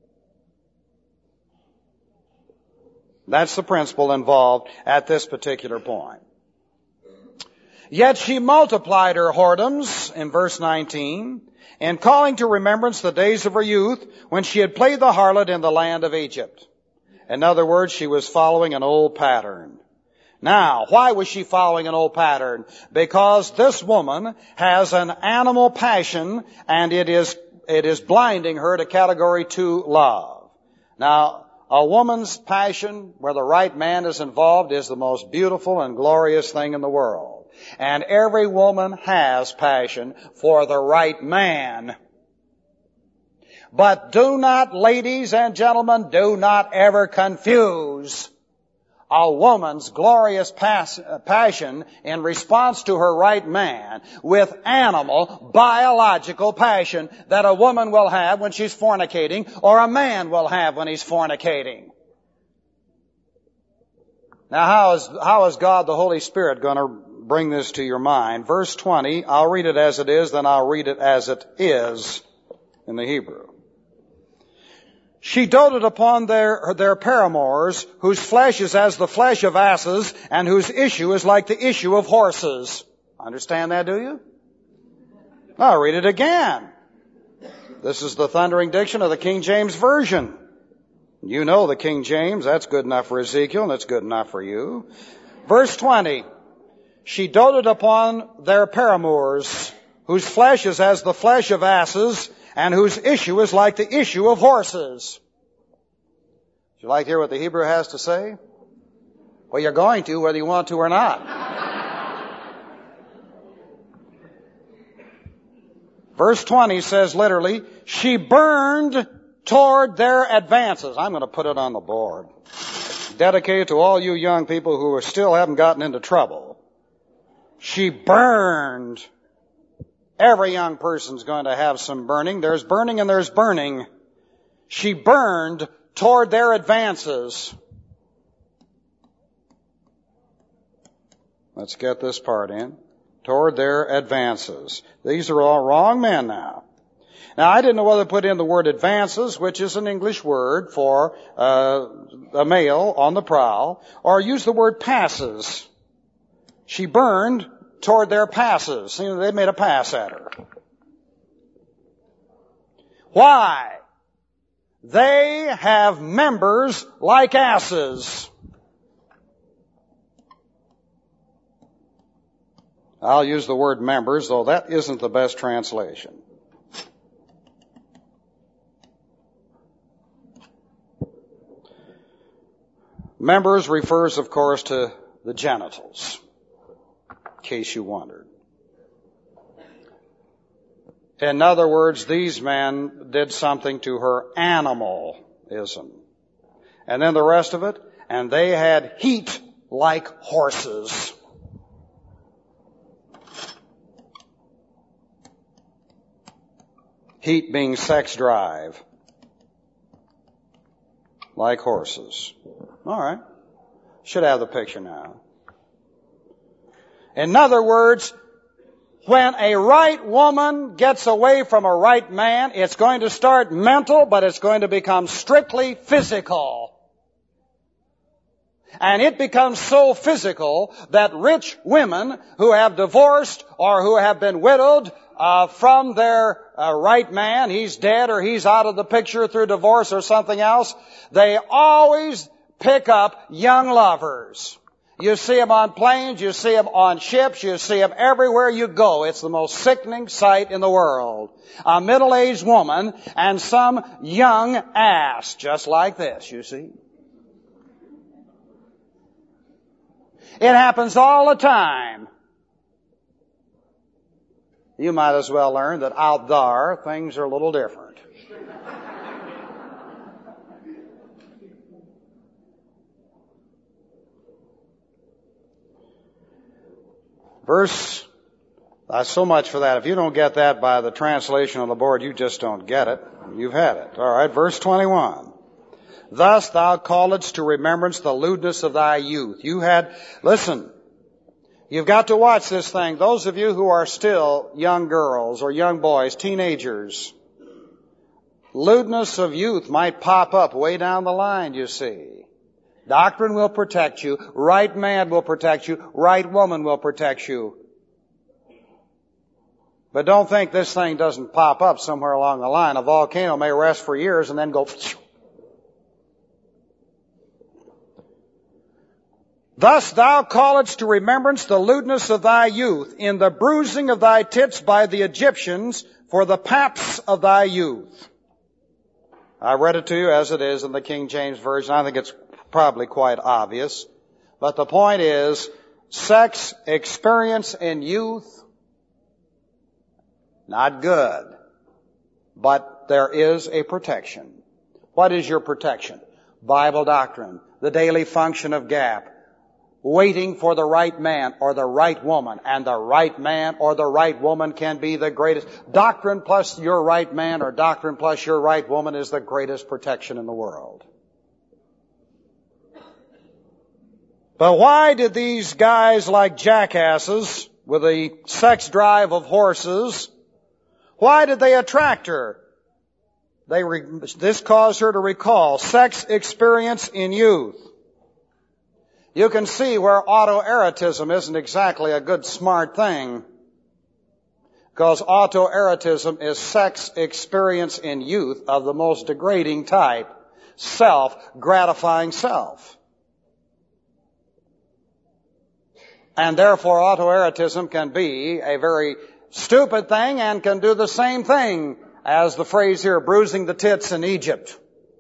That's the principle involved at this particular point. Yet she multiplied her whoredoms, in verse 19, in calling to remembrance the days of her youth, when she had played the harlot in the land of Egypt. In other words, she was following an old pattern. Now, why was she following an old pattern? Because this woman has an animal passion, and it is blinding her to category 2 love. Now, a woman's passion, where the right man is involved, is the most beautiful and glorious thing in the world. And every woman has passion for the right man. But do not, ladies and gentlemen, do not ever confuse a woman's glorious passion in response to her right man with animal, biological passion that a woman will have when she's fornicating, or a man will have when he's fornicating. Now, how is God the Holy Spirit going to bring this to your mind. Verse 20, I'll read it as it is, then I'll read it as it is in the Hebrew. She doted upon their paramours, whose flesh is as the flesh of asses, and whose issue is like the issue of horses. Understand that, do you? I'll read it again. This is the thundering diction of the King James Version. You know the King James. That's good enough for Ezekiel, and it's good enough for you. Verse 20. She doted upon their paramours, whose flesh is as the flesh of asses, and whose issue is like the issue of horses. Would you like to hear what the Hebrew has to say? Well, you're going to, whether you want to or not. Verse 20 says literally, she burned toward their advances. I'm going to put it on the board. Dedicated to all you young people who still haven't gotten into trouble. She burned. Every young person's going to have some burning. There's burning and there's burning. She burned toward their advances. Let's get this part in. Toward their advances. These are all wrong men now. Now, I didn't know whether to put in the word advances, which is an English word for a male on the prowl, or use the word passes. She burned toward their passes. You know, they made a pass at her. Why? They have members like asses. I'll use the word members, though that isn't the best translation. Members refers, of course, to the genitals, in case you wondered. In other words, these men did something to her animalism. And then the rest of it, and they had heat like horses. Heat being sex drive. Like horses. All right. Should have the picture now. In other words, when a right woman gets away from a right man, it's going to start mental, but it's going to become strictly physical. And it becomes so physical that rich women who have divorced or who have been widowed from their right man, he's dead or he's out of the picture through divorce or something else, they always pick up young lovers. You see them on planes, you see them on ships, you see them everywhere you go. It's the most sickening sight in the world. A middle-aged woman and some young ass, just like this, you see. It happens all the time. You might as well learn that out there, things are a little different. Verse, so much for that. If you don't get that by the translation on the board, you just don't get it. You've had it. All right, verse 21. Thus thou calledst to remembrance the lewdness of thy youth. Listen, you've got to watch this thing. Those of you who are still young girls or young boys, teenagers, lewdness of youth might pop up way down the line, you see. Doctrine will protect you. Right man will protect you. Right woman will protect you. But don't think this thing doesn't pop up somewhere along the line. A volcano may rest for years and then go. Thus thou calledst to remembrance the lewdness of thy youth, in the bruising of thy tits by the Egyptians, for the paps of thy youth. I read it to you as it is in the King James Version. I think it's probably quite obvious. But the point is, sex experience in youth, not good. But there is a protection. What is your protection? Bible doctrine, the daily function of GAP, waiting for the right man or the right woman, and the right man or the right woman can be the greatest. Doctrine plus your right man or doctrine plus your right woman is the greatest protection in the world. But why did these guys like jackasses with the sex drive of horses, why did they attract her? This caused her to recall sex experience in youth. You can see where autoerotism isn't exactly a good smart thing, because autoerotism is sex experience in youth of the most degrading type, self-gratifying self. And therefore autoerotism can be a very stupid thing and can do the same thing as the phrase here, bruising the tits in Egypt.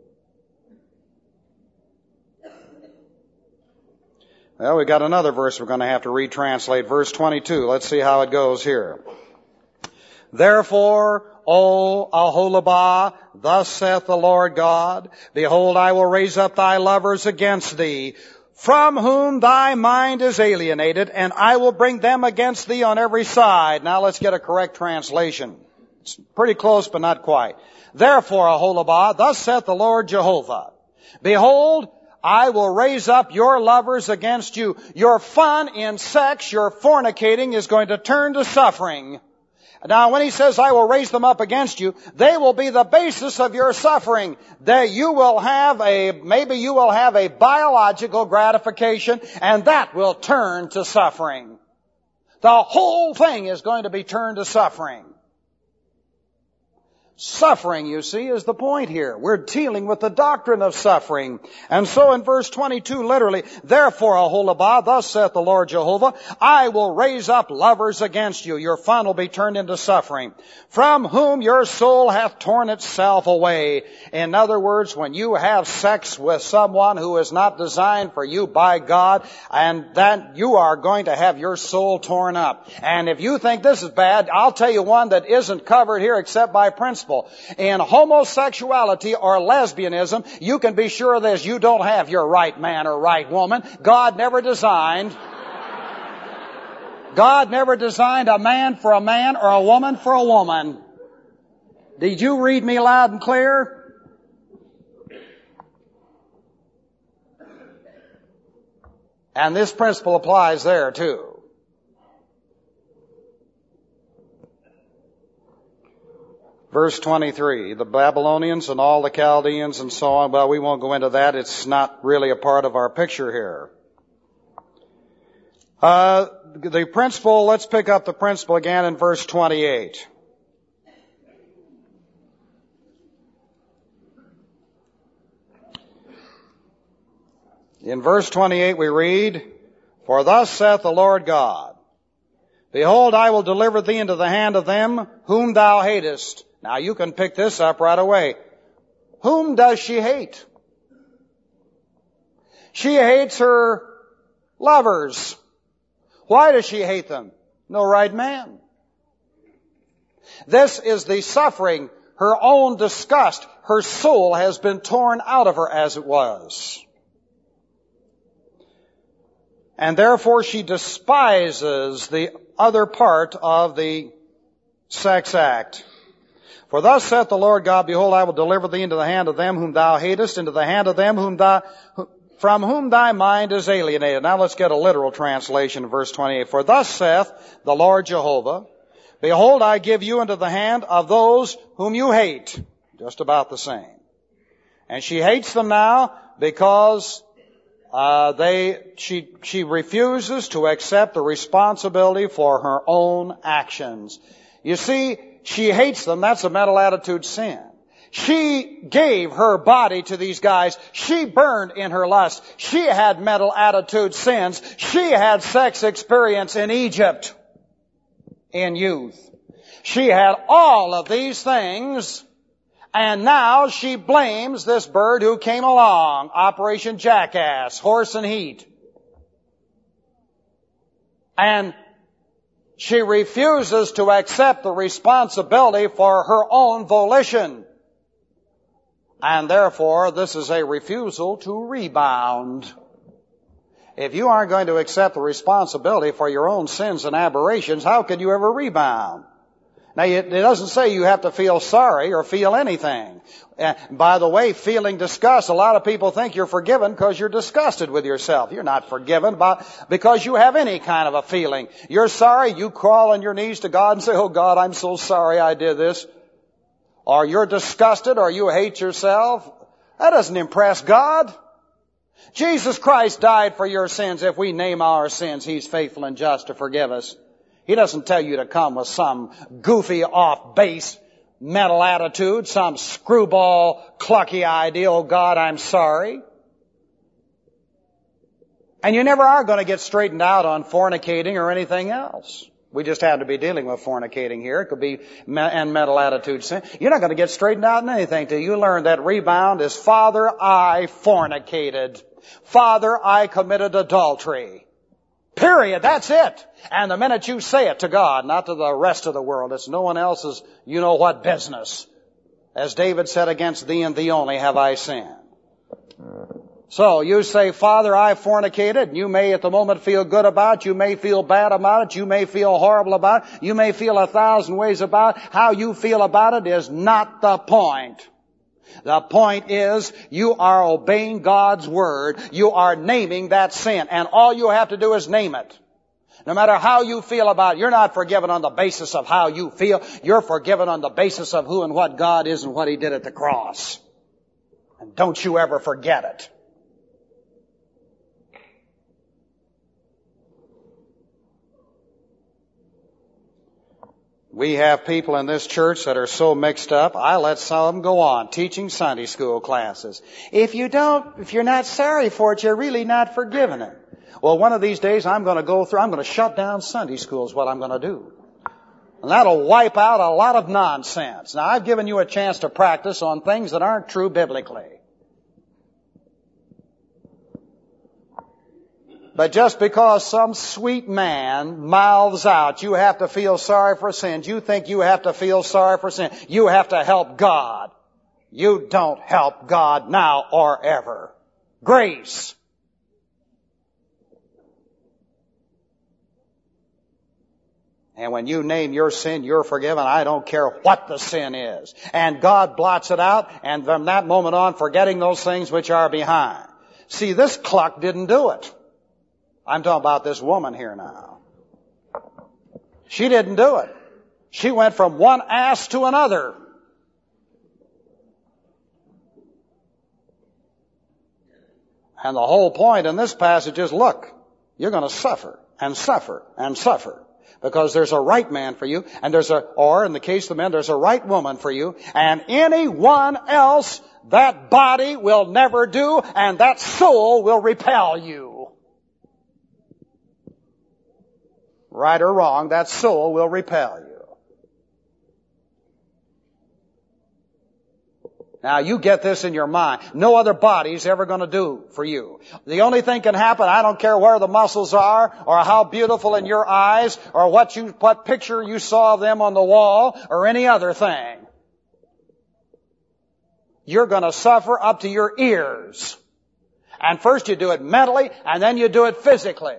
Well, we've got another verse we're going to have to retranslate, verse 22. Let's see how it goes here. Therefore, O Aholibah, thus saith the Lord God, behold, I will raise up thy lovers against thee, from whom thy mind is alienated, and I will bring them against thee on every side. Now let's get a correct translation. It's pretty close, but not quite. Therefore, Aholibah, thus saith the Lord Jehovah, behold, I will raise up your lovers against you. Your fun in sex, your fornicating is going to turn to suffering. Now, when he says, I will raise them up against you, they will be the basis of your suffering. Maybe you will have a biological gratification, and that will turn to suffering. The whole thing is going to be turned to suffering. Suffering, you see, is the point here. We're dealing with the doctrine of suffering. And so in verse 22, literally, therefore, Aholibah, thus saith the Lord Jehovah, I will raise up lovers against you. Your fun will be turned into suffering, from whom your soul hath torn itself away. In other words, when you have sex with someone who is not designed for you by God, and that you are going to have your soul torn up. And if you think this is bad, I'll tell you one that isn't covered here except by principle. In homosexuality or lesbianism, you can be sure of this, you don't have your right man or right woman. God never designed a man for a man or a woman for a woman. Did you read me loud and clear? And this principle applies there too. Verse 23, the Babylonians and all the Chaldeans and so on, well, we won't go into that. It's not really a part of our picture here. The principle, let's pick up the principle again in verse 28. In verse 28 we read, for thus saith the Lord God, behold, I will deliver thee into the hand of them whom thou hatest. Now you can pick this up right away. Whom does she hate? She hates her lovers. Why does she hate them? No right man. This is the suffering, her own disgust. Her soul has been torn out of her as it was. And therefore she despises the other part of the sex act. For thus saith the Lord God, behold, I will deliver thee into the hand of them whom thou hatest, into the hand of them from whom thy mind is alienated. Now let's get a literal translation of verse 28. For thus saith the Lord Jehovah, behold, I give you into the hand of those whom you hate. Just about the same. And she hates them now because she refuses to accept the responsibility for her own actions. You see, she hates them. That's a mental attitude sin. She gave her body to these guys. She burned in her lust. She had mental attitude sins. She had sex experience in Egypt in youth. She had all of these things, and now she blames this bird who came along, Operation Jackass, horse and heat. And she refuses to accept the responsibility for her own volition. And therefore, this is a refusal to rebound. If you aren't going to accept the responsibility for your own sins and aberrations, how can you ever rebound? Now, it doesn't say you have to feel sorry or feel anything. By the way, feeling disgust, a lot of people think you're forgiven because you're disgusted with yourself. You're not forgiven because you have any kind of a feeling. You're sorry, you crawl on your knees to God and say, oh God, I'm so sorry I did this. Or you're disgusted or you hate yourself. That doesn't impress God. Jesus Christ died for your sins. If we name our sins, He's faithful and just to forgive us. He doesn't tell you to come with some goofy off-base mental attitude, some screwball clucky idea, oh God, I'm sorry. And you never are going to get straightened out on fornicating or anything else. We just happen to be dealing with fornicating here. It could be and mental attitude sin. You're not going to get straightened out in anything till you learn that rebound is, Father, I fornicated. Father, I committed adultery. Period. That's it. And the minute you say it to God, not to the rest of the world, it's no one else's you-know-what business. As David said, against thee and thee only have I sinned. So you say, Father, I fornicated, and you may at the moment feel good about it, you may feel bad about it, you may feel horrible about it, you may feel 1,000 ways about it. How you feel about it is not the point. The point is, you are obeying God's Word. You are naming that sin. And all you have to do is name it. No matter how you feel about it, you're not forgiven on the basis of how you feel. You're forgiven on the basis of who and what God is and what He did at the cross. And don't you ever forget it. We have people in this church that are so mixed up, I let some of them go on teaching Sunday school classes. If you're not sorry for it, you're really not forgiving it. Well, one of these days I'm going to shut down Sunday school is what I'm going to do. And that'll wipe out a lot of nonsense. Now, I've given you a chance to practice on things that aren't true biblically. But just because some sweet man mouths out, you have to feel sorry for sins, you think you have to feel sorry for sin, you have to help God. You don't help God now or ever. Grace. And when you name your sin, you're forgiven. I don't care what the sin is. And God blots it out, and from that moment on, forgetting those things which are behind. See, this cluck didn't do it. I'm talking about this woman here now. She didn't do it. She went from one ass to another. And the whole point in this passage is, look, you're going to suffer and suffer and suffer. Because there's a right man for you, and or in the case of the men, there's a right woman for you, and anyone else, that body will never do, and that soul will repel you. Right or wrong, that soul will repel you. Now, you get this in your mind. No other body's ever going to do for you. The only thing can happen, I don't care where the muscles are, or how beautiful in your eyes, or what picture you saw of them on the wall, or any other thing. You're going to suffer up to your ears. And first you do it mentally, and then you do it physically.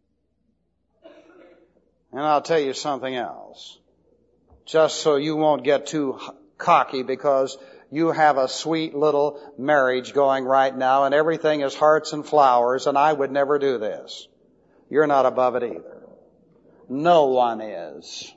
And I'll tell you something else. Just so you won't get too cocky, because you have a sweet little marriage going right now, and everything is hearts and flowers, and I would never do this. You're not above it either. No one is.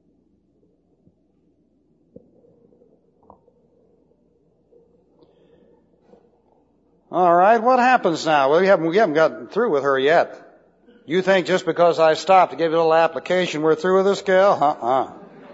All right, what happens now? Well, we haven't gotten through with her yet. You think just because I stopped to give you a little application, we're through with this gal?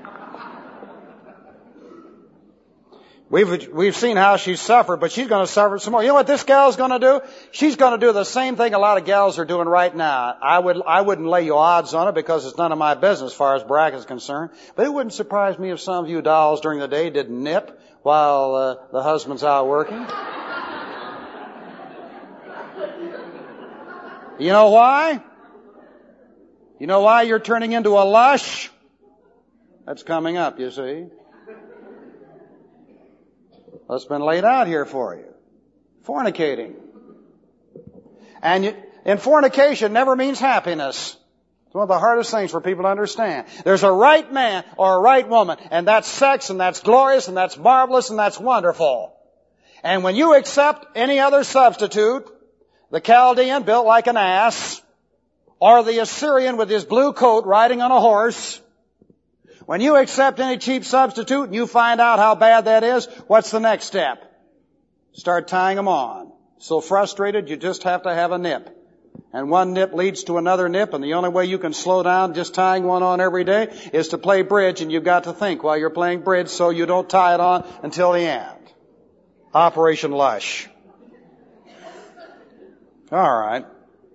We've seen how she's suffered, but she's going to suffer some more. You know what this gal's going to do? She's going to do the same thing a lot of gals are doing right now. I wouldn't lay you odds on it because it's none of my business as far as bracket's concerned. But it wouldn't surprise me if some of you dolls during the day did nip while the husband's out working. You know why? You know why you're turning into a lush? That's coming up, you see. That's been laid out here for you. Fornicating. And fornication never means happiness. That's one of the hardest things for people to understand. There's a right man or a right woman, and that's sex, and that's glorious, and that's marvelous, and that's wonderful. And when you accept any other substitute, the Chaldean built like an ass, or the Assyrian with his blue coat riding on a horse, when you accept any cheap substitute and you find out how bad that is, what's the next step? Start tying them on. So frustrated, you just have to have a nip. And one nip leads to another nip, and the only way you can slow down just tying one on every day is to play bridge, and you've got to think while you're playing bridge so you don't tie it on until the end. Operation Lush. All right.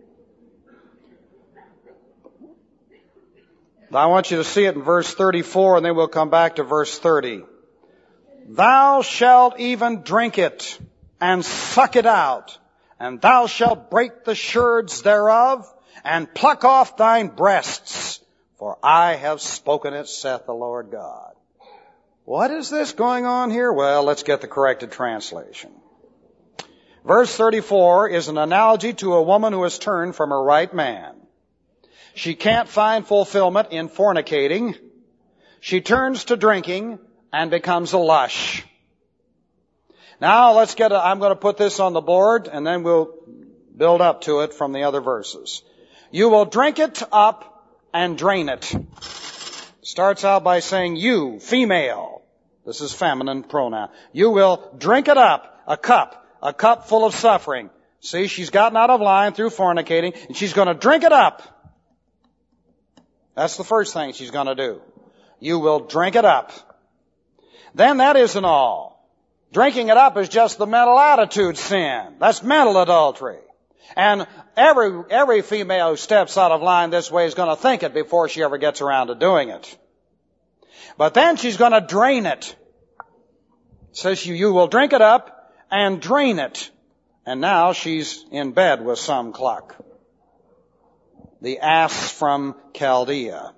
I want you to see it in verse 34, and then we'll come back to verse 30. Thou shalt even drink it, and suck it out, and thou shalt break the sherds thereof, and pluck off thine breasts, for I have spoken it, saith the Lord God. What is this going on here? Well, let's get the corrected translation. Verse 34 is an analogy to a woman who has turned from her right man. She can't find fulfillment in fornicating. She turns to drinking and becomes a lush. Now I'm going to put this on the board, and then we'll build up to it from the other verses. You will drink it up and drain it. Starts out by saying you, female. This is feminine pronoun. You will drink it up, a cup full of suffering. See, she's gotten out of line through fornicating, and she's going to drink it up. That's the first thing she's going to do. You will drink it up. Then that isn't all. Drinking it up is just the mental attitude sin. That's mental adultery. And every female who steps out of line this way is going to think it before she ever gets around to doing it. But then she's going to drain it. It says you will drink it up and drain it. And now she's in bed with some cluck. The ass from Chaldea.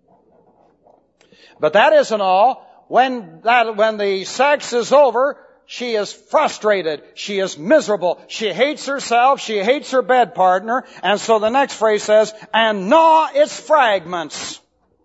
But that isn't all. When the sex is over, she is frustrated. She is miserable. She hates herself. She hates her bed partner. And so the next phrase says, and gnaw its fragments.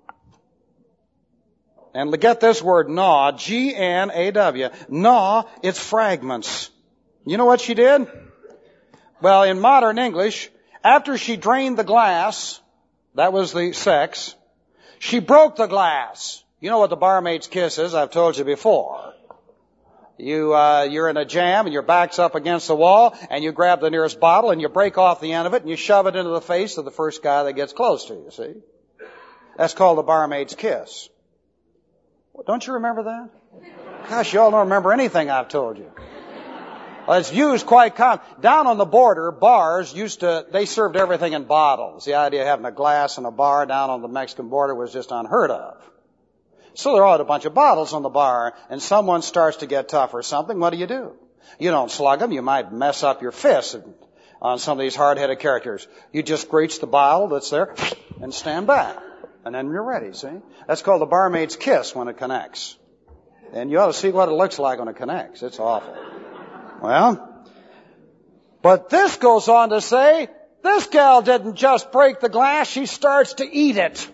And get this word gnaw, G-N-A-W, gnaw its fragments. You know what she did? Well, in modern English, after she drained the glass, that was the sex, she broke the glass. You know what the barmaid's kiss is, I've told you before. You're in a jam and your back's up against the wall and you grab the nearest bottle and you break off the end of it and you shove it into the face of the first guy that gets close to you, see? That's called the barmaid's kiss. Don't you remember that? Gosh, you all don't remember anything I've told you. Well, it's used quite common. Down on the border, bars they served everything in bottles. The idea of having a glass in a bar down on the Mexican border was just unheard of. So there are a bunch of bottles on the bar, and someone starts to get tough or something. What do? You don't slug them. You might mess up your fist on some of these hard-headed characters. You just reach the bottle that's there and stand back. And then you're ready, see? That's called the barmaid's kiss when it connects. And you ought to see what it looks like when it connects. It's awful. Well, but this goes on to say, this gal didn't just break the glass, she starts to eat it.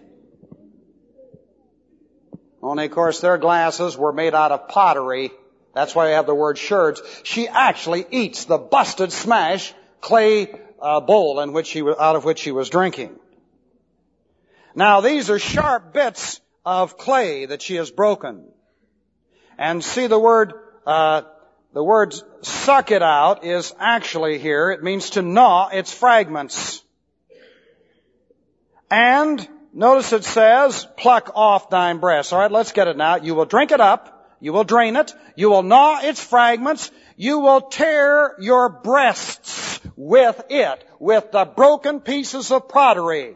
Only, of course, their glasses were made out of pottery. That's why I have the word sherds. She actually eats the busted, smashed clay bowl out of which she was drinking. Now, these are sharp bits of clay that she has broken. And see the word suck it out is actually here. It means to gnaw its fragments. And notice it says, pluck off thine breasts. All right, let's get it now. You will drink it up. You will drain it. You will gnaw its fragments. You will tear your breasts with it, with the broken pieces of pottery.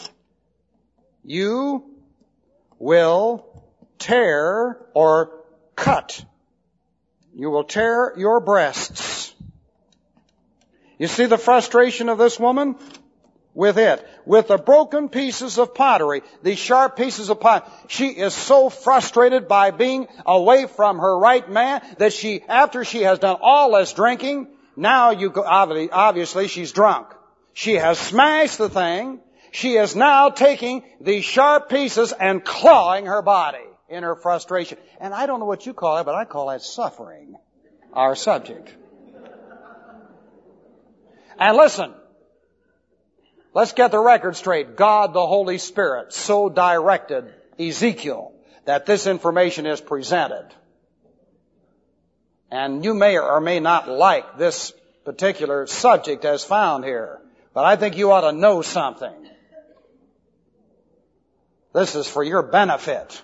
You will tear or cut. You will tear your breasts. You see the frustration of this woman? With it. With the broken pieces of pottery. These sharp pieces of pottery. She is so frustrated by being away from her right man that after she has done all this drinking, now obviously she's drunk. She has smashed the thing. She is now taking these sharp pieces and clawing her body in her frustration. And I don't know what you call it, but I call that suffering, our subject. And listen, let's get the record straight. God, the Holy Spirit, so directed Ezekiel that this information is presented. And you may or may not like this particular subject as found here, but I think you ought to know something. This is for your benefit.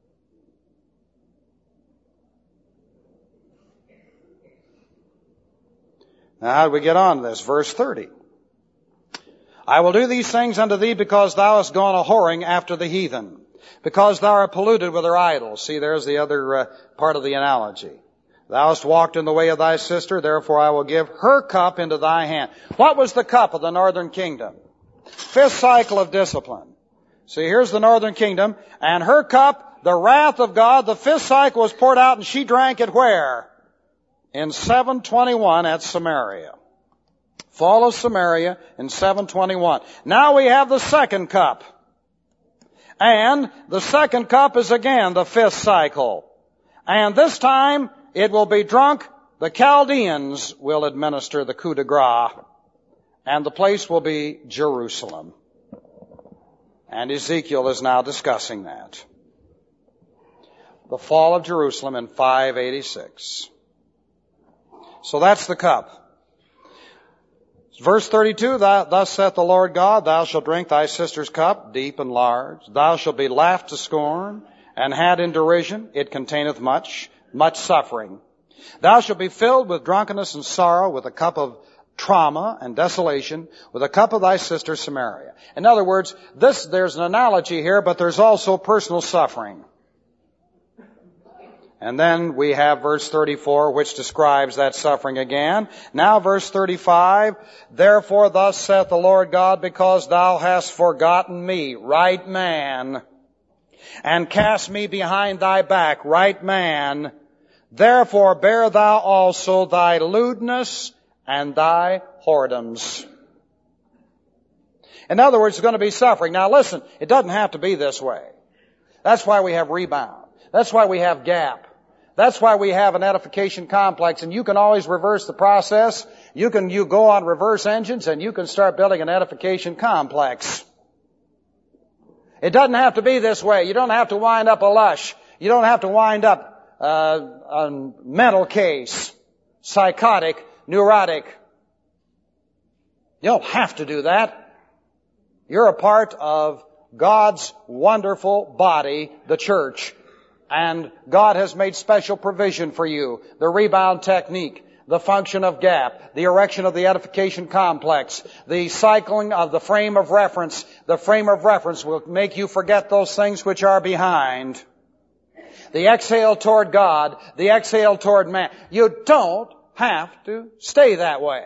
Now, how do we get on to this? Verse 30. I will do these things unto thee because thou hast gone a-whoring after the heathen, because thou art polluted with their idols. See, there's the other part of the analogy. Thou hast walked in the way of thy sister, therefore I will give her cup into thy hand. What was the cup of the northern kingdom? Fifth cycle of discipline. See, here's the northern kingdom, and her cup, the wrath of God, the fifth cycle was poured out, and she drank it where? In 721 at Samaria. Fall of Samaria in 721. Now we have the second cup. And the second cup is again the fifth cycle. And this time it will be drunk. The Chaldeans will administer the coup de grace. And the place will be Jerusalem. And Ezekiel is now discussing that. The fall of Jerusalem in 586. So that's the cup. Verse 32, thus saith the Lord God, thou shalt drink thy sister's cup, deep and large. Thou shalt be laughed to scorn, and had in derision. It containeth much suffering. Thou shalt be filled with drunkenness and sorrow, with a cup of trauma and desolation, with a cup of thy sister Samaria. In other words, there's an analogy here, but there's also personal suffering. And then we have verse 34, which describes that suffering again. Now verse 35, therefore thus saith the Lord God, because thou hast forgotten me, right man, and cast me behind thy back, right man, therefore bear thou also thy lewdness and thy whoredoms. In other words, it's going to be suffering. Now listen, it doesn't have to be this way. That's why we have rebound. That's why we have gap. That's why we have an edification complex, and you can always reverse the process. You go on reverse engines and you can start building an edification complex. It doesn't have to be this way. You don't have to wind up a lush. You don't have to wind up a mental case, psychotic, neurotic. You don't have to do that. You're a part of God's wonderful body, the church. And God has made special provision for you. The rebound technique, the function of gap, the erection of the edification complex, the cycling of the frame of reference. The frame of reference will make you forget those things which are behind. The exhale toward God, the exhale toward man. You don't have to stay that way.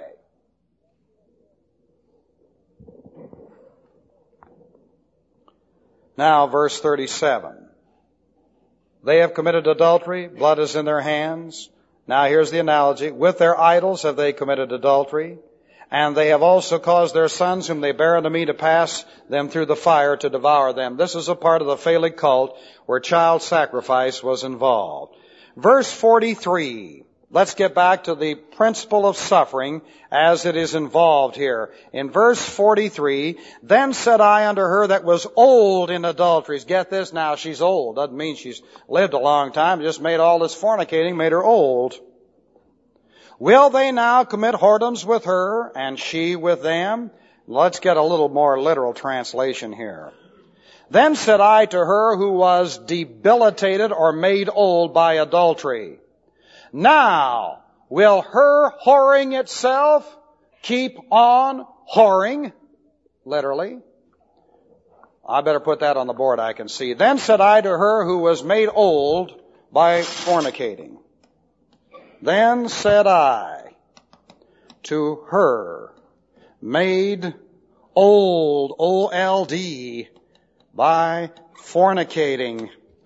Now, verse 37. They have committed adultery, blood is in their hands. Now here's the analogy. With their idols have they committed adultery, and they have also caused their sons whom they bear unto me to pass them through the fire to devour them. This is a part of the Phallic cult where child sacrifice was involved. Verse 43. Let's get back to the principle of suffering as it is involved here. In verse 43, then said I unto her that was old in adulteries. Get this now, she's old. Doesn't mean she's lived a long time. It just made all this fornicating, made her old. Will they now commit whoredoms with her, and she with them? Let's get a little more literal translation here. Then said I to her who was debilitated or made old by adultery, now, will her whoring itself keep on whoring? Literally. I better put that on the board, I can see. Then said I to her who was made old by fornicating. Then said I to her made old, O-L-D, by fornicating.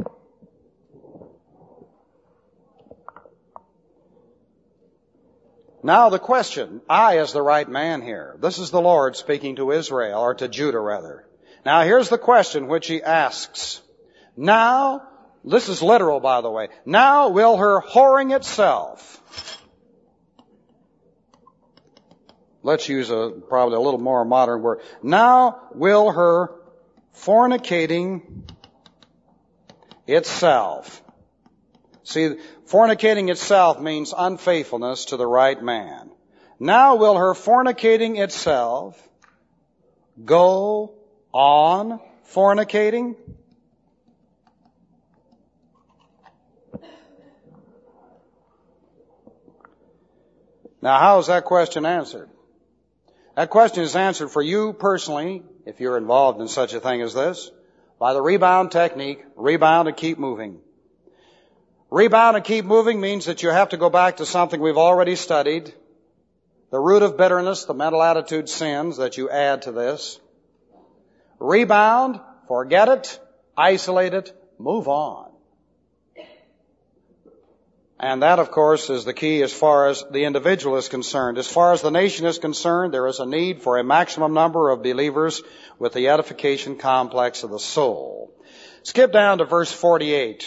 Now the question, I as the right man here, this is the Lord speaking to Israel, or to Judah rather. Now here's the question which he asks. Now, this is literal by the way, now will her whoring itself, let's use probably a little more modern word, now will her fornicating itself. See, fornicating itself means unfaithfulness to the right man. Now will her fornicating itself go on fornicating? Now, how is that question answered? That question is answered for you personally, if you're involved in such a thing as this, by the rebound technique, rebound and keep moving. Rebound and keep moving means that you have to go back to something we've already studied. The root of bitterness, the mental attitude sins that you add to this. Rebound, forget it, isolate it, move on. And that, of course, is the key as far as the individual is concerned. As far as the nation is concerned, there is a need for a maximum number of believers with the edification complex of the soul. Skip down to verse 48,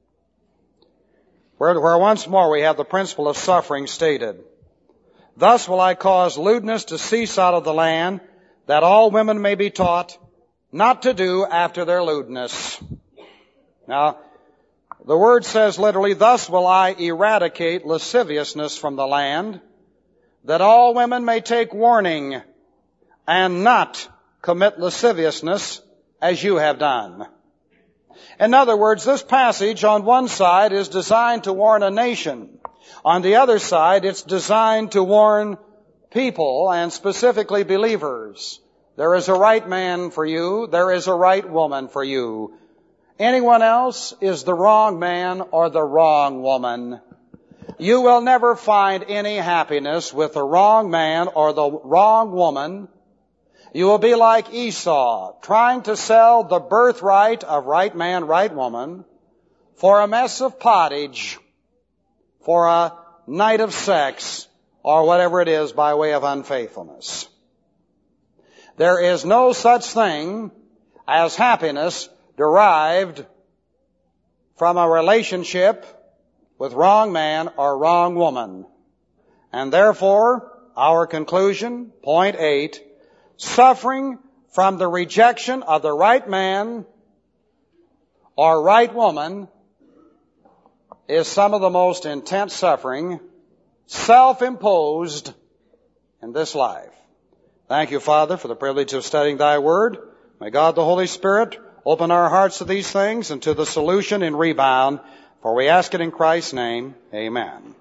where once more we have the principle of suffering stated. Thus will I cause lewdness to cease out of the land, that all women may be taught not to do after their lewdness. Now, the word says literally, thus will I eradicate lasciviousness from the land, that all women may take warning and not commit lasciviousness as you have done. In other words, this passage on one side is designed to warn a nation. On the other side, it's designed to warn people, and specifically believers. There is a right man for you. There is a right woman for you. Anyone else is the wrong man or the wrong woman. You will never find any happiness with the wrong man or the wrong woman. You will be like Esau, trying to sell the birthright of right man, right woman, for a mess of pottage, for a night of sex, or whatever it is by way of unfaithfulness. There is no such thing as happiness derived from a relationship with wrong man or wrong woman. And therefore, our conclusion, point 8, suffering from the rejection of the right man or right woman is some of the most intense suffering self-imposed in this life. Thank you, Father, for the privilege of studying Thy Word. May God the Holy Spirit open our hearts to these things and to the solution in rebound, for we ask it in Christ's name. Amen.